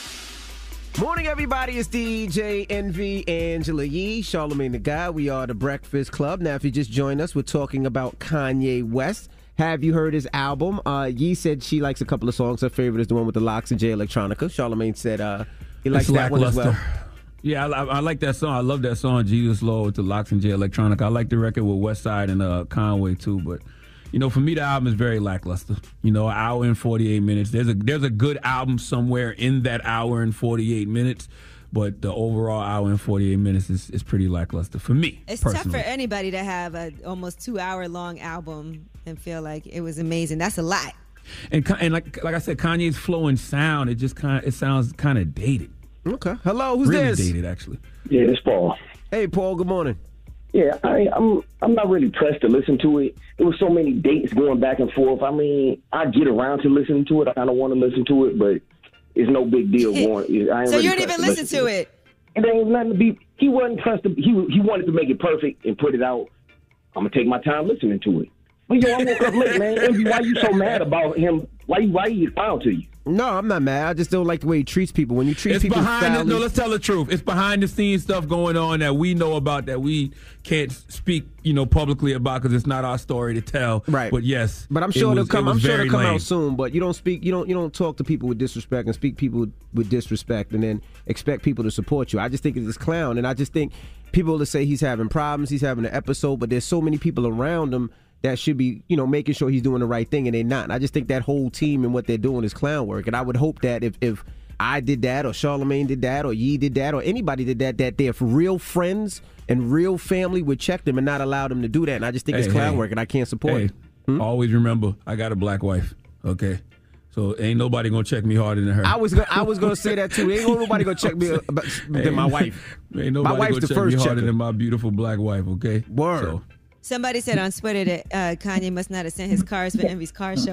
Morning, everybody. It's D J Envy, Angela Yee, Charlamagne the Guy. We are the Breakfast Club. Now, if you just joined us, we're talking about Kanye West. Have you heard his album? Uh, Yee said she likes a couple of songs. Her favorite is the one with the Locks and J Electronica. Charlamagne said uh, he likes It's that one as well. lackluster. Yeah, I, I, I like that song. I love that song, Jesus Lord, with the Locks and J Electronica. I like the record with Westside and uh, Conway too. But you know, for me, the album is very lackluster. You know, an hour and forty-eight minutes. There's a there's a good album somewhere in that hour and forty-eight minutes, but the overall hour and forty-eight minutes is, is pretty lackluster for me. It's personally. tough for anybody to have a almost two hour long album and feel like it was amazing. That's a lot. And Ka- and like like I said, Kanye's flow and sound, it just kind of it sounds kind of dated. Okay. Hello, who's really this? dated, actually. Yeah, it's Paul. Hey, Paul. Good morning. Yeah, I, I'm I'm not really pressed to listen to it. There was so many dates going back and forth. I mean, I get around to listening to it. I kind of want to listen to it, but it's no big deal. Going, I ain't So really you didn't pressed even listen to it. And there ain't nothing to be. He wasn't pressed to. He he wanted to make it perfect and put it out. I'm gonna take my time listening to it. But yo, I woke up late, man. Envy, why you so mad about him? Why you why he found to you? No, I'm not mad. I just don't like the way he treats people. When you treat It's people behind the, foully, no, let's tell the truth. It's behind the scenes stuff going on that we know about that we can't speak, you know, publicly about because it's not our story to tell. Right. But yes, But I'm it sure was- they'll come. it was I'm sure very they'll come lame. out soon. But you don't speak. You don't. You don't talk to people with disrespect and speak people with disrespect, and then expect people to support you. I just think it's this clown, and I just think people to say he's having problems, he's having an episode, but there's so many people around him that should be, you know, making sure he's doing the right thing, and they're not. And I just think that whole team and what they're doing is clown work. And I would hope that if if I did that, or Charlamagne did that, or Yee did that, or anybody did that, that their real friends and real family would check them and not allow them to do that. And I just think Hey, it's clown hey. work, and I can't support Hey, it. Hmm? always remember, I got a black wife. Okay, so ain't nobody gonna check me harder than her. I was gonna, I was gonna say that too. Ain't nobody gonna check me about, than my wife. Ain't My nobody wife's gonna the check first me harder checker. than my beautiful black wife. Okay, word. So, Somebody said on Twitter that uh, Kanye must not have sent his cars for Envy's car show.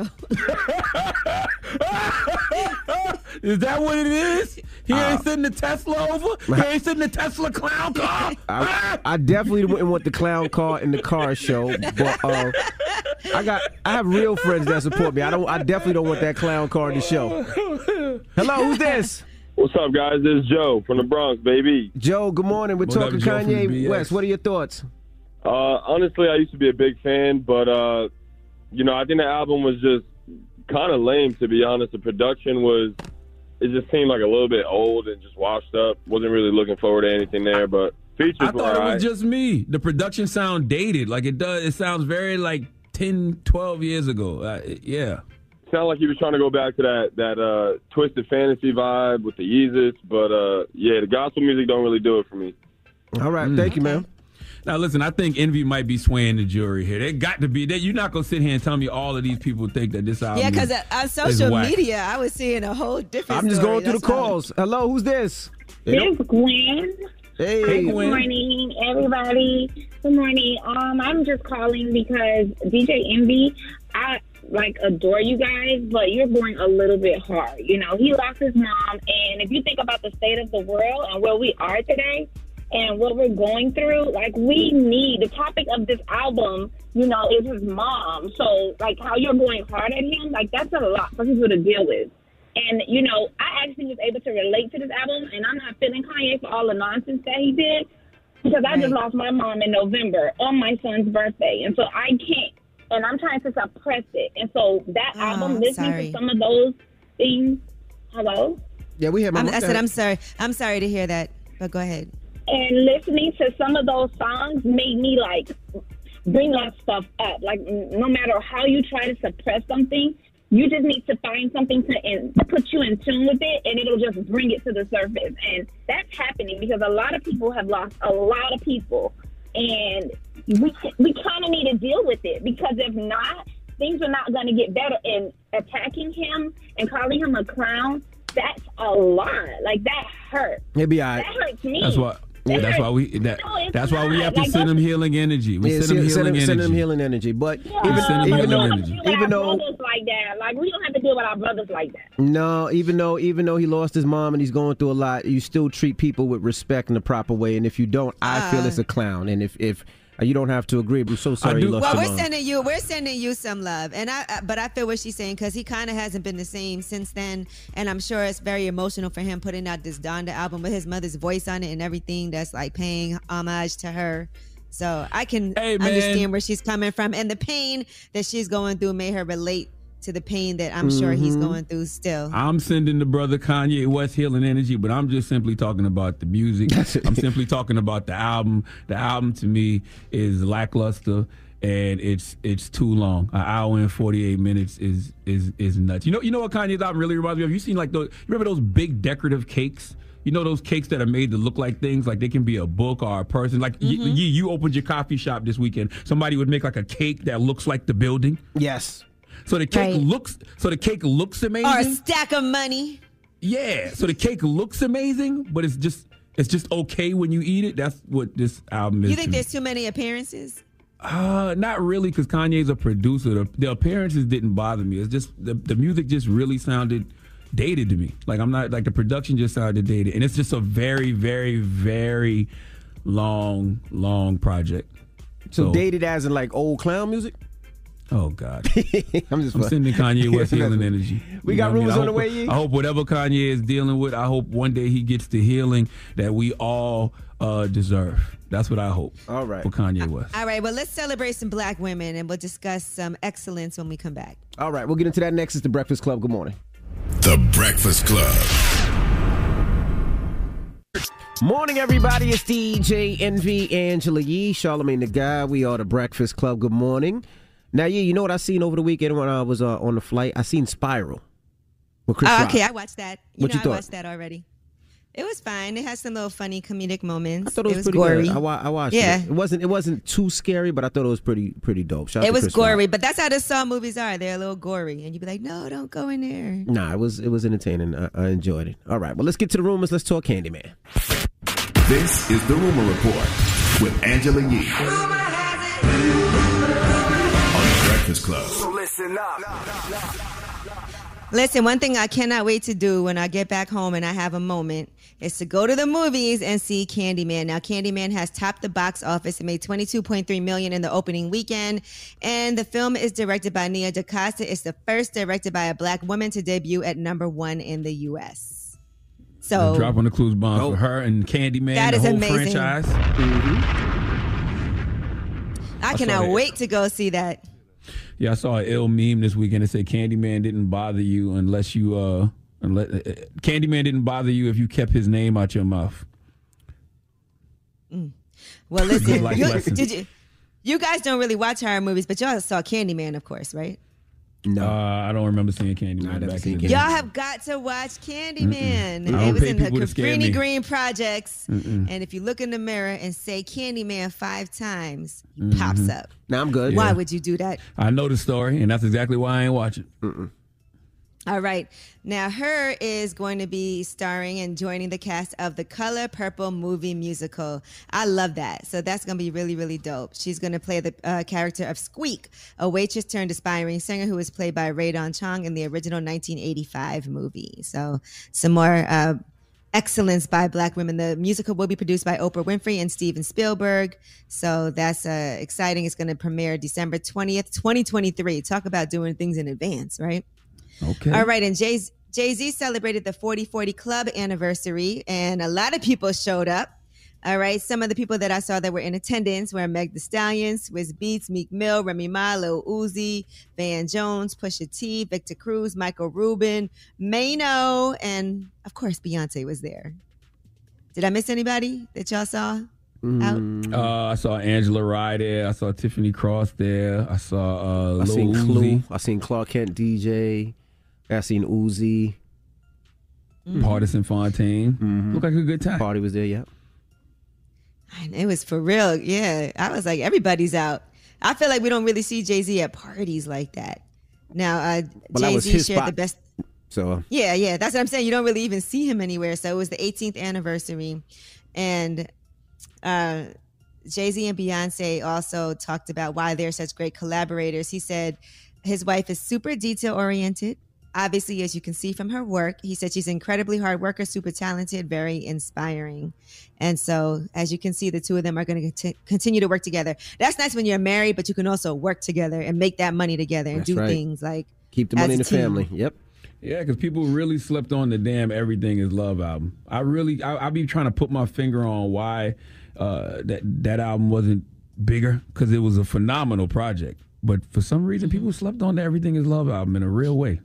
is that what it is? He Uh, ain't sending the Tesla over. He ain't sending the Tesla clown car. I, I definitely wouldn't want the clown car in the car show, but uh, I got I have real friends that support me. I don't. I definitely don't want that clown car in the show. Hello, who's this? What's up, guys? This is Joe from the Bronx, baby. Joe, good morning. We're What up, talking Joe from the B Kanye X? West. What are your thoughts? Uh, honestly, I used to be a big fan, but uh, you know, I think the album was just kind of lame, to be honest. The production was, it just seemed like a little bit old and just washed up. Wasn't really looking forward to anything there, but features I were thought it all was right. just me. The production sound dated. Like it does. It sounds very like ten, twelve years ago. Uh, yeah. Sounded like he was trying to go back to that that uh, twisted fantasy vibe with the Yeezus, but uh, yeah, the gospel music don't really do it for me. All right, Mm. thank you, man. Now, listen, I think Envy might be swaying the jury here. They got to be. They, you're not going to sit here and tell me all of these people think that this album Yeah, because is, on is social whack. media, I was seeing a whole different I'm just story. going through the That's all. calls. Hello, who's this? This is Gwen. Hey, Good Gwen. morning, everybody. Good morning. Um, I'm just calling because D J Envy, I like adore you guys, but you're going a little bit hard. You know, he lost his mom, and if you think about the state of the world and where we are today and what we're going through, like we need the topic of this album, you know, is his mom. So like how you're going hard at him, like that's a lot for people to deal with. And, you know, I actually was able to relate to this album, and I'm not feeling Kanye for all the nonsense that he did, because I just lost my mom in November on my son's birthday. And so I can't, and I'm trying to suppress it. And so that Oh, album, listening sorry. to some of those things, hello? Yeah, we have my I'm, I said I'm sorry. I'm sorry to hear that, but go ahead. And listening to some of those songs made me, like, bring that stuff up. Like, n- no matter how you try to suppress something, you just need to find something to, in, to put you in tune with it, and it'll just bring it to the surface. And that's happening because a lot of people have lost a lot of people, and we we kind of need to deal with it, because if not, things are not going to get better. And attacking him and calling him a clown, that's a lot. Like, that hurts. Maybe I. That hurts me. That's why. That That's hurts. why we. That, No, it's that's why we not. have to Like, send that's- him healing energy. We Yeah, send him send, healing him, energy. send him healing energy. But Yeah, even, send him but even we though, don't have to deal with even our though, brothers like that. Like, we don't have to deal with our brothers like that. no, even though, even though he lost his mom and he's going through a lot, you still treat people with respect in the proper way. And if you don't, I feel Uh. it's a clown. And if if uh, you don't have to agree, I'm so sorry you lost Well, your we're mom. sending you, we're sending you some love, and I. uh, But I feel what she's saying, because he kind of hasn't been the same since then, and I'm sure it's very emotional for him putting out this Donda album with his mother's voice on it and everything. That's like paying homage to her. So I can Hey, man. understand where she's coming from, and the pain that she's going through made her relate to the pain that I'm sure he's Mhm. going through still. I'm sending the brother Kanye West healing energy, but I'm just simply talking about the music. I'm simply talking about the album. The album to me is lackluster, and it's it's too long. An hour and forty-eight minutes is is is nuts. You know you know what Kanye's album really reminds me of? You seen like those? You remember those big decorative cakes? You know those cakes that are made to look like things, like they can be a book or a person. Like y- Mm-hmm. y- you opened your coffee shop this weekend. Somebody would make like a cake that looks like the building. Yes. So the cake Right. looks. So the cake looks amazing. Or a stack of money. Yeah, so the cake looks amazing, but it's just it's just okay when you eat it. That's what this album is. You think to me. there's too many appearances? Uh, not really, because Kanye's a producer. The, the appearances didn't bother me. It's just the, the music just really sounded dated to me. Like I'm not like the production just sounded dated, and it's just a very, very, very long, long project. So dated as in like old clown music? Oh God! I'm just I'm sending Kanye West healing energy. We You got know what I mean? rumors I on the hope- way, Yee? I hope whatever Kanye is dealing with, I hope one day he gets the healing that we all uh, deserve. That's what I hope. All right. For Kanye West. All right, well, let's celebrate some black women, and we'll discuss some excellence when we come back. All right, we'll get into that next. It's The Breakfast Club. Good morning. The Breakfast Club. Morning, everybody. It's D J Envy, Angela Yee, Charlamagne the Guy. We are The Breakfast Club. Good morning. Now, yeah, you know what I seen over the weekend when I was uh, on the flight? I seen Spiral with Chris Oh, Rock. okay, I watched that. You What know, you thought? I watched that already. It was fine. It had some little funny comedic moments. I thought it was, pretty gory. good. I, wa- I watched Yeah. it. It wasn't. It wasn't too scary, but I thought it was pretty pretty dope. Shout out It to was Chris gory, Rock. but that's how the Saw movies are. They're a little gory, and you'd be like, "No, don't go in there." Nah, it was it was entertaining. I, I enjoyed it. All right, well, let's get to the rumors. Let's talk Candyman. This is the Rumor Report with Angela Yee on The Breakfast Club. So listen up. Listen, one thing I cannot wait to do when I get back home and I have a moment is to go to the movies and see Candyman. Now, Candyman has topped the box office. It made twenty-two point three million dollars in the opening weekend, and the film is directed by Nia DaCosta. It's the first directed by a black woman to debut at number one in the U S. So The drop on the clues bomb for her and Candyman, That the is whole amazing. franchise. I I saw cannot that. wait to go see that. Yeah, I saw an ill meme this weekend that said Candyman didn't bother you unless you uh unless uh, Candyman didn't bother you if you kept his name out your mouth. Mm. Well, listen, Life you, lesson. did you? You guys don't really watch horror movies, but y'all saw Candyman, of course, right? No, uh, I don't remember seeing Candyman back in the day. Y'all have got to watch Candyman. Mm-mm. I It don't was pay in the people to scare Cabrini me. Green Projects. Mm-mm. And if you look in the mirror and say Candyman five times, he Mhm. pops up. Now I'm good. Why Yeah. would you do that? I know the story, and that's exactly why I ain't watching. Mm-mm. All right. Now, her is going to be starring and joining the cast of the Color Purple movie musical. I love that. So that's going to be really, really dope. She's going to play the uh, character of Squeak, a waitress turned aspiring singer who was played by Ray Don Chong in the original nineteen eighty-five movie. So some more uh, excellence by Black women. The musical will be produced by Oprah Winfrey and Steven Spielberg. So that's uh, exciting. It's going to premiere December twentieth, twenty twenty-three. Talk about doing things in advance, right? Okay. All right, and Jay Jay-Z celebrated the forty forty Club anniversary, and a lot of people showed up. All right, some of the people that I saw that were in attendance were Meg Thee Stallion, Swizz Beatz, Meek Mill, Remy Ma, Lil Uzi, Van Jones, Pusha T, Victor Cruz, Michael Rubin, Mano, and of course Beyonce was there. Did I miss anybody that y'all saw? Out? Uh, I saw Angela Rye there. I saw Tiffany Cross there. I saw uh, I Lil seen Uzi. Clue. I seen Clark Kent D J. I seen Uzi. Mm-hmm. Partisan Fontaine. Mm-hmm. Looked like a good time. Party was there, yeah. And it was for real. Yeah, I was like, everybody's out. I feel like we don't really see Jay-Z at parties like that. Now, uh, Well, that was Jay-Z his shared spot. the best. So Yeah, yeah, that's what I'm saying. You don't really even see him anywhere. So it was the eighteenth anniversary. And uh, Jay-Z and Beyonce also talked about why they're such great collaborators. He said his wife is super detail-oriented. Obviously, as you can see from her work, he said she's an incredibly hard worker, super talented, very inspiring. And so, as you can see, the two of them are going to continue to work together. That's nice when you're married, but you can also work together and make that money together and That's do right. things like keep the as money in a the team. family. Yep. Yeah, because people really slept on the damn Everything Is Love album. I really, I, I be trying to put my finger on why uh, that that album wasn't bigger, because it was a phenomenal project. But for some reason, people slept on the Everything Is Love album in a real way.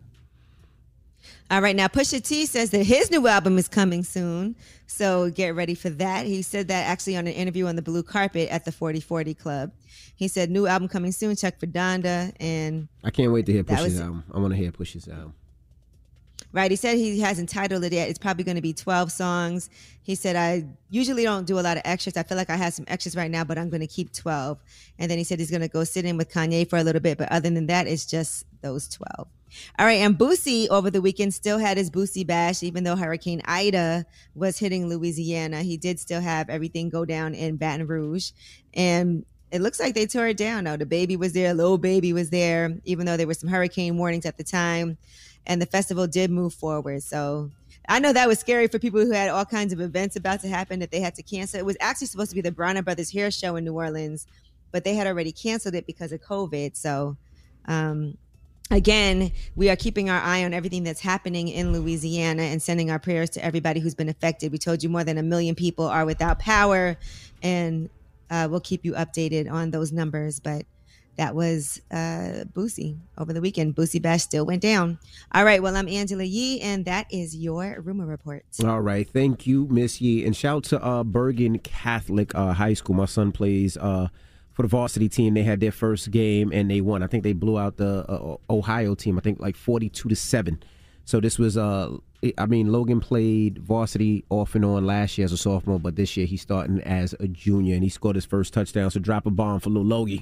All right, now Pusha T says that his new album is coming soon, so get ready for that. He said that actually on an interview on the blue carpet at the forty forty Club. He said, new album coming soon, check for Donda, and I can't wait to hear That Push's was- album. I want to hear Push's album. right, he said he hasn't titled it yet. It's probably going to be twelve songs. He said, I usually don't do a lot of extras. I feel like I have some extras right now, but I'm going to keep twelve. And then he said he's going to go sit in with Kanye for a little bit, but other than that, it's just those twelve. All right, and Boosie over the weekend still had his Boosie Bash, even though Hurricane Ida was hitting Louisiana. He did still have everything go down in Baton Rouge. And it looks like they tore it down now. The baby was there, Lil Baby was there, even though there were some hurricane warnings at the time. And the festival did move forward. So I know that was scary for people who had all kinds of events about to happen that they had to cancel. It was actually supposed to be the Bronner Brothers Hair Show in New Orleans, but they had already canceled it because of COVID. So, um, again, we are keeping our eye on everything that's happening in Louisiana and sending our prayers to everybody who's been affected. We told you more than a million people are without power, and uh, we'll keep you updated on those numbers. But that was uh, Boosie over the weekend. Boosie Bash still went down. All right, well, I'm Angela Yee, and that is your Rumor Report. All right, thank you, Miss Yee, and shout out to uh, Bergen Catholic uh, High School. My son plays uh, for the varsity team. They had their first game and they won. I think they blew out the uh, Ohio team. I think like forty-two to seven. So this was, uh, I mean, Logan played varsity off and on last year as a sophomore, but this year he's starting as a junior, and he scored his first touchdown. So drop a bomb for Lil Logie.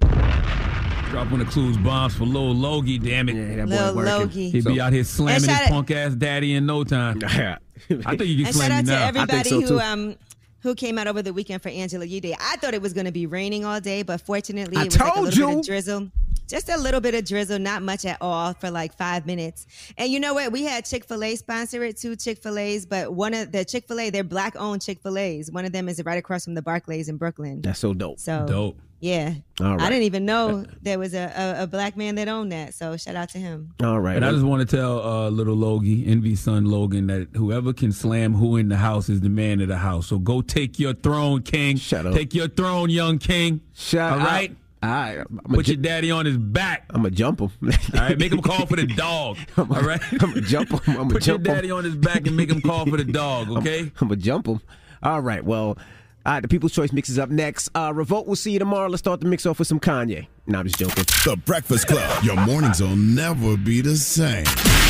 Drop one of Clues bombs for Lil Logie, damn it. Yeah, that Lil boy working. Logie. He'd be So- out here slamming And his shout out- punk ass daddy in no time. I think you can And slam shout me out to now. everybody so, who too. um who came out over the weekend for Angela Yee Day. I thought it was going to be raining all day, but fortunately I it was like a told little bit you. of drizzle. Just a little bit of drizzle, not much at all for like five minutes. And you know what? We had Chick-fil-A sponsor it, two Chick-fil-A's, but one of the Chick-fil-A, they're black-owned Chick-fil-A's. One of them is right across from the Barclays in Brooklyn. That's so dope. So Dope. yeah. All right. I didn't even know there was a, a, a black man that owned that. So shout out to him. All right. And I well- just want to tell uh, little Logie, Envy's son Logan, that whoever can slam who in the house is the man of the house. So go take your throne, King. Shut up. Take your throne, young King. Shut All up. right? All right, I'm Put your daddy on his back. I'm gonna jump him. All right, make him call for the dog. All right, I'm gonna jump him. I'm gonna Put jump your daddy him. on his back and make him call for the dog. Okay. I'm, I'm gonna jump him. All right. Well, all right. The People's Choice mix is up next. Uh, Revolt. We'll see you tomorrow. Let's start the mix off with some Kanye. No, I'm just joking. The Breakfast Club. Your mornings will never be the same.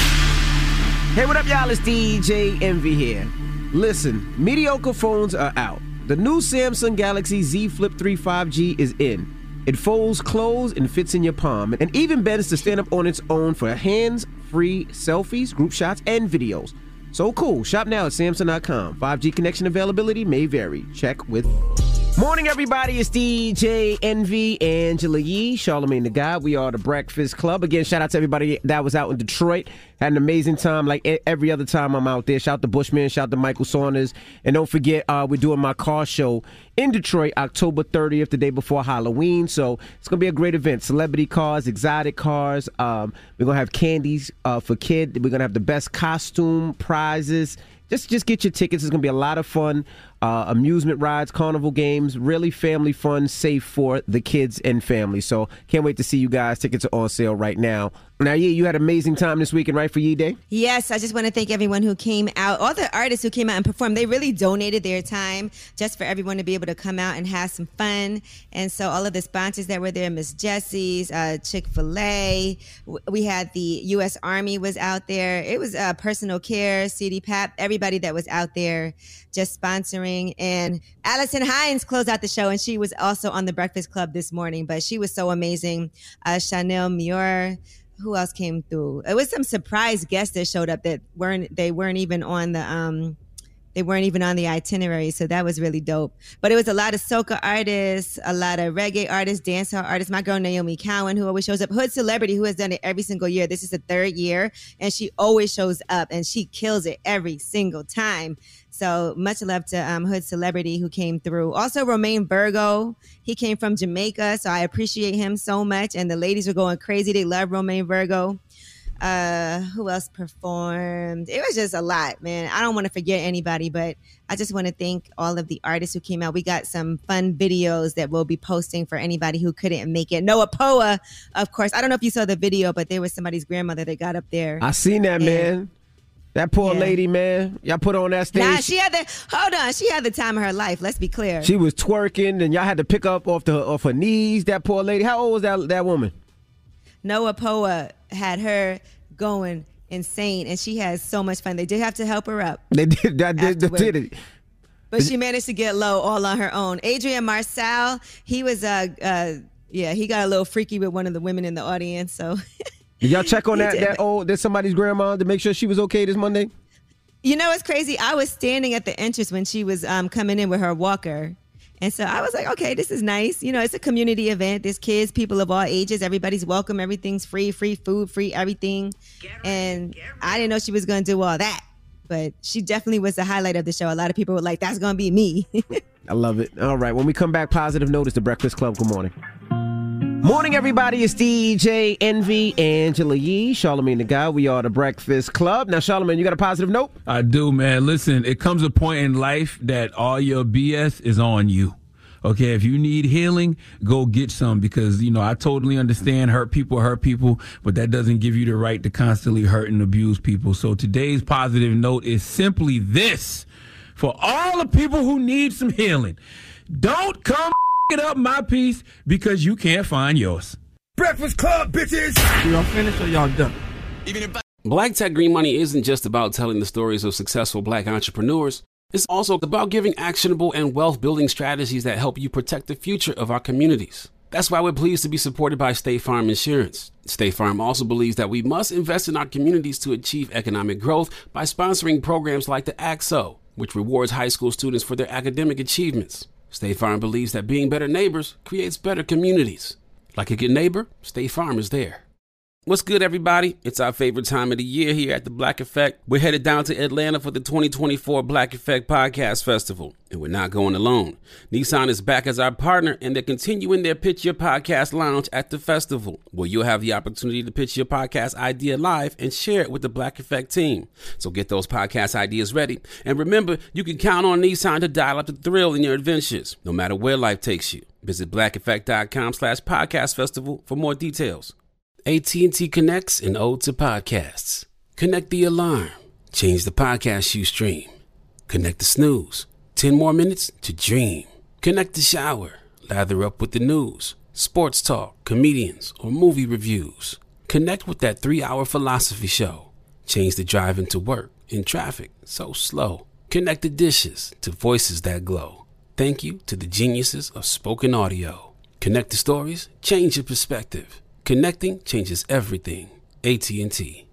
Hey, what up, y'all? It's D J Envy here. Listen, mediocre phones are out. The new Samsung Galaxy Z Flip three five G is in. It folds, closes, and fits in your palm, and even bends to stand up on its own for hands-free selfies, group shots, and videos. So cool. Shop now at Samsung dot com. five G connection availability may vary. Check with... Morning, everybody. It's D J Envy, Angela Yee, Charlamagne the God. We are the Breakfast Club. Again, shout out to everybody that was out in Detroit. Had an amazing time like every other time I'm out there. Shout out to Bushman, shout out to Michael Saunders. And don't forget, uh, we're doing my car show in Detroit, October thirtieth, the day before Halloween. So it's going to be a great event. Celebrity cars, exotic cars. Um, we're going to have candies uh, for kids. We're going to have the best costume prizes. Just just get your tickets. It's going to be a lot of fun. Uh, amusement rides, carnival games, really family fun, safe for the kids and family. So can't wait to see you guys. Tickets are on sale right now. Now, yeah, you had an amazing time this weekend, right, for Yee Day? Yes, I just want to thank everyone who came out, all the artists who came out and performed. They really donated their time just for everyone to be able to come out and have some fun. And so all of the sponsors that were there, Miss Jessie's, uh, Chick-fil-A, we had the U S Army was out there. It was uh, Personal Care, C D P A P, everybody that was out there just sponsoring. And Allison Hines closed out the show, and she was also on the Breakfast Club this morning, but she was so amazing. Uh, Chanel Muir. Who else came through? It was some surprise guests that showed up that weren't, they weren't even on the, um, they weren't even on the itinerary. So that was really dope. But it was a lot of soca artists, a lot of reggae artists, dancehall artists. My girl, Naomi Cowan, who always shows up. Hood Celebrity, who has done it every single year. This is the third year, and she always shows up, and she kills it every single time. So much love to um, Hood Celebrity who came through. Also, Romain Virgo. He came from Jamaica, so I appreciate him so much. And the ladies were going crazy. They love Romain Virgo. Uh, who else performed? It was just a lot, man. I don't want to forget anybody, but I just want to thank all of the artists who came out. We got some fun videos that we'll be posting for anybody who couldn't make it. Noah Poa, of course. I don't know if you saw the video, but there was somebody's grandmother that got up there. I seen that, and, man. That poor yeah. lady, man. Y'all put her on that stage. Nah, she had the hold on. She had the time of her life. Let's be clear. She was twerking, and y'all had to pick up off the off her knees. That poor lady. How old was that that woman? Noah Poa had her going insane, and she has so much fun. They did have to help her up. They did. That did, they did it. But she managed to get low all on her own. Adrian Marcel, he was uh, uh yeah, he got a little freaky with one of the women in the audience. So. Did y'all check on that, that old, that somebody's grandma to make sure she was okay this Monday? You know, it's crazy. I was standing at the entrance when she was um, coming in with her walker. And so I was like, okay, this is nice. You know, it's a community event. There's kids, people of all ages. Everybody's welcome. Everything's free, free food, free everything. And I didn't know she was going to do all that. But she definitely was the highlight of the show. A lot of people were like, that's going to be me. I love it. All right. When we come back, positive note is the Breakfast Club. Good morning. Morning, everybody. It's D J Envy, Angela Yee, Charlamagne the God. We are the Breakfast Club. Now, Charlamagne, you got a positive note? I do, man. Listen, it comes a point in life that all your B S is on you. Okay, if you need healing, go get some, because, you know, I totally understand hurt people hurt people, but that doesn't give you the right to constantly hurt and abuse people. So today's positive note is simply this. For all the people who need some healing, don't come it up my piece because you can't find yours. Breakfast Club, bitches! Y'all finished or y'all done? Black Tech Green Money isn't just about telling the stories of successful black entrepreneurs. It's also about giving actionable and wealth-building strategies that help you protect the future of our communities. That's why we're pleased to be supported by State Farm Insurance. State Farm also believes that we must invest in our communities to achieve economic growth by sponsoring programs like the A C S O, which rewards high school students for their academic achievements. State Farm believes that being better neighbors creates better communities. Like a good neighbor, State Farm is there. What's good, everybody? It's our favorite time of the year here at the Black Effect. We're headed down to Atlanta for the twenty twenty-four Black Effect Podcast Festival, and we're not going alone. Nissan is back as our partner, and they're continuing their Pitch Your Podcast Lounge at the festival, where you'll have the opportunity to pitch your podcast idea live and share it with the Black Effect team. So get those podcast ideas ready, and remember, you can count on Nissan to dial up the thrill in your adventures, no matter where life takes you. Visit blackeffect.com slash podcast festival for more details. A T and T connects an ode to podcasts. Connect the alarm. Change the podcast you stream. Connect the snooze. Ten more minutes to dream. Connect the shower. Lather up with the news, sports talk, comedians, or movie reviews. Connect with that three-hour philosophy show. Change the drive into work in traffic so slow. Connect the dishes to voices that glow. Thank you to the geniuses of spoken audio. Connect the stories. Change your perspective. Connecting changes everything. A T and T.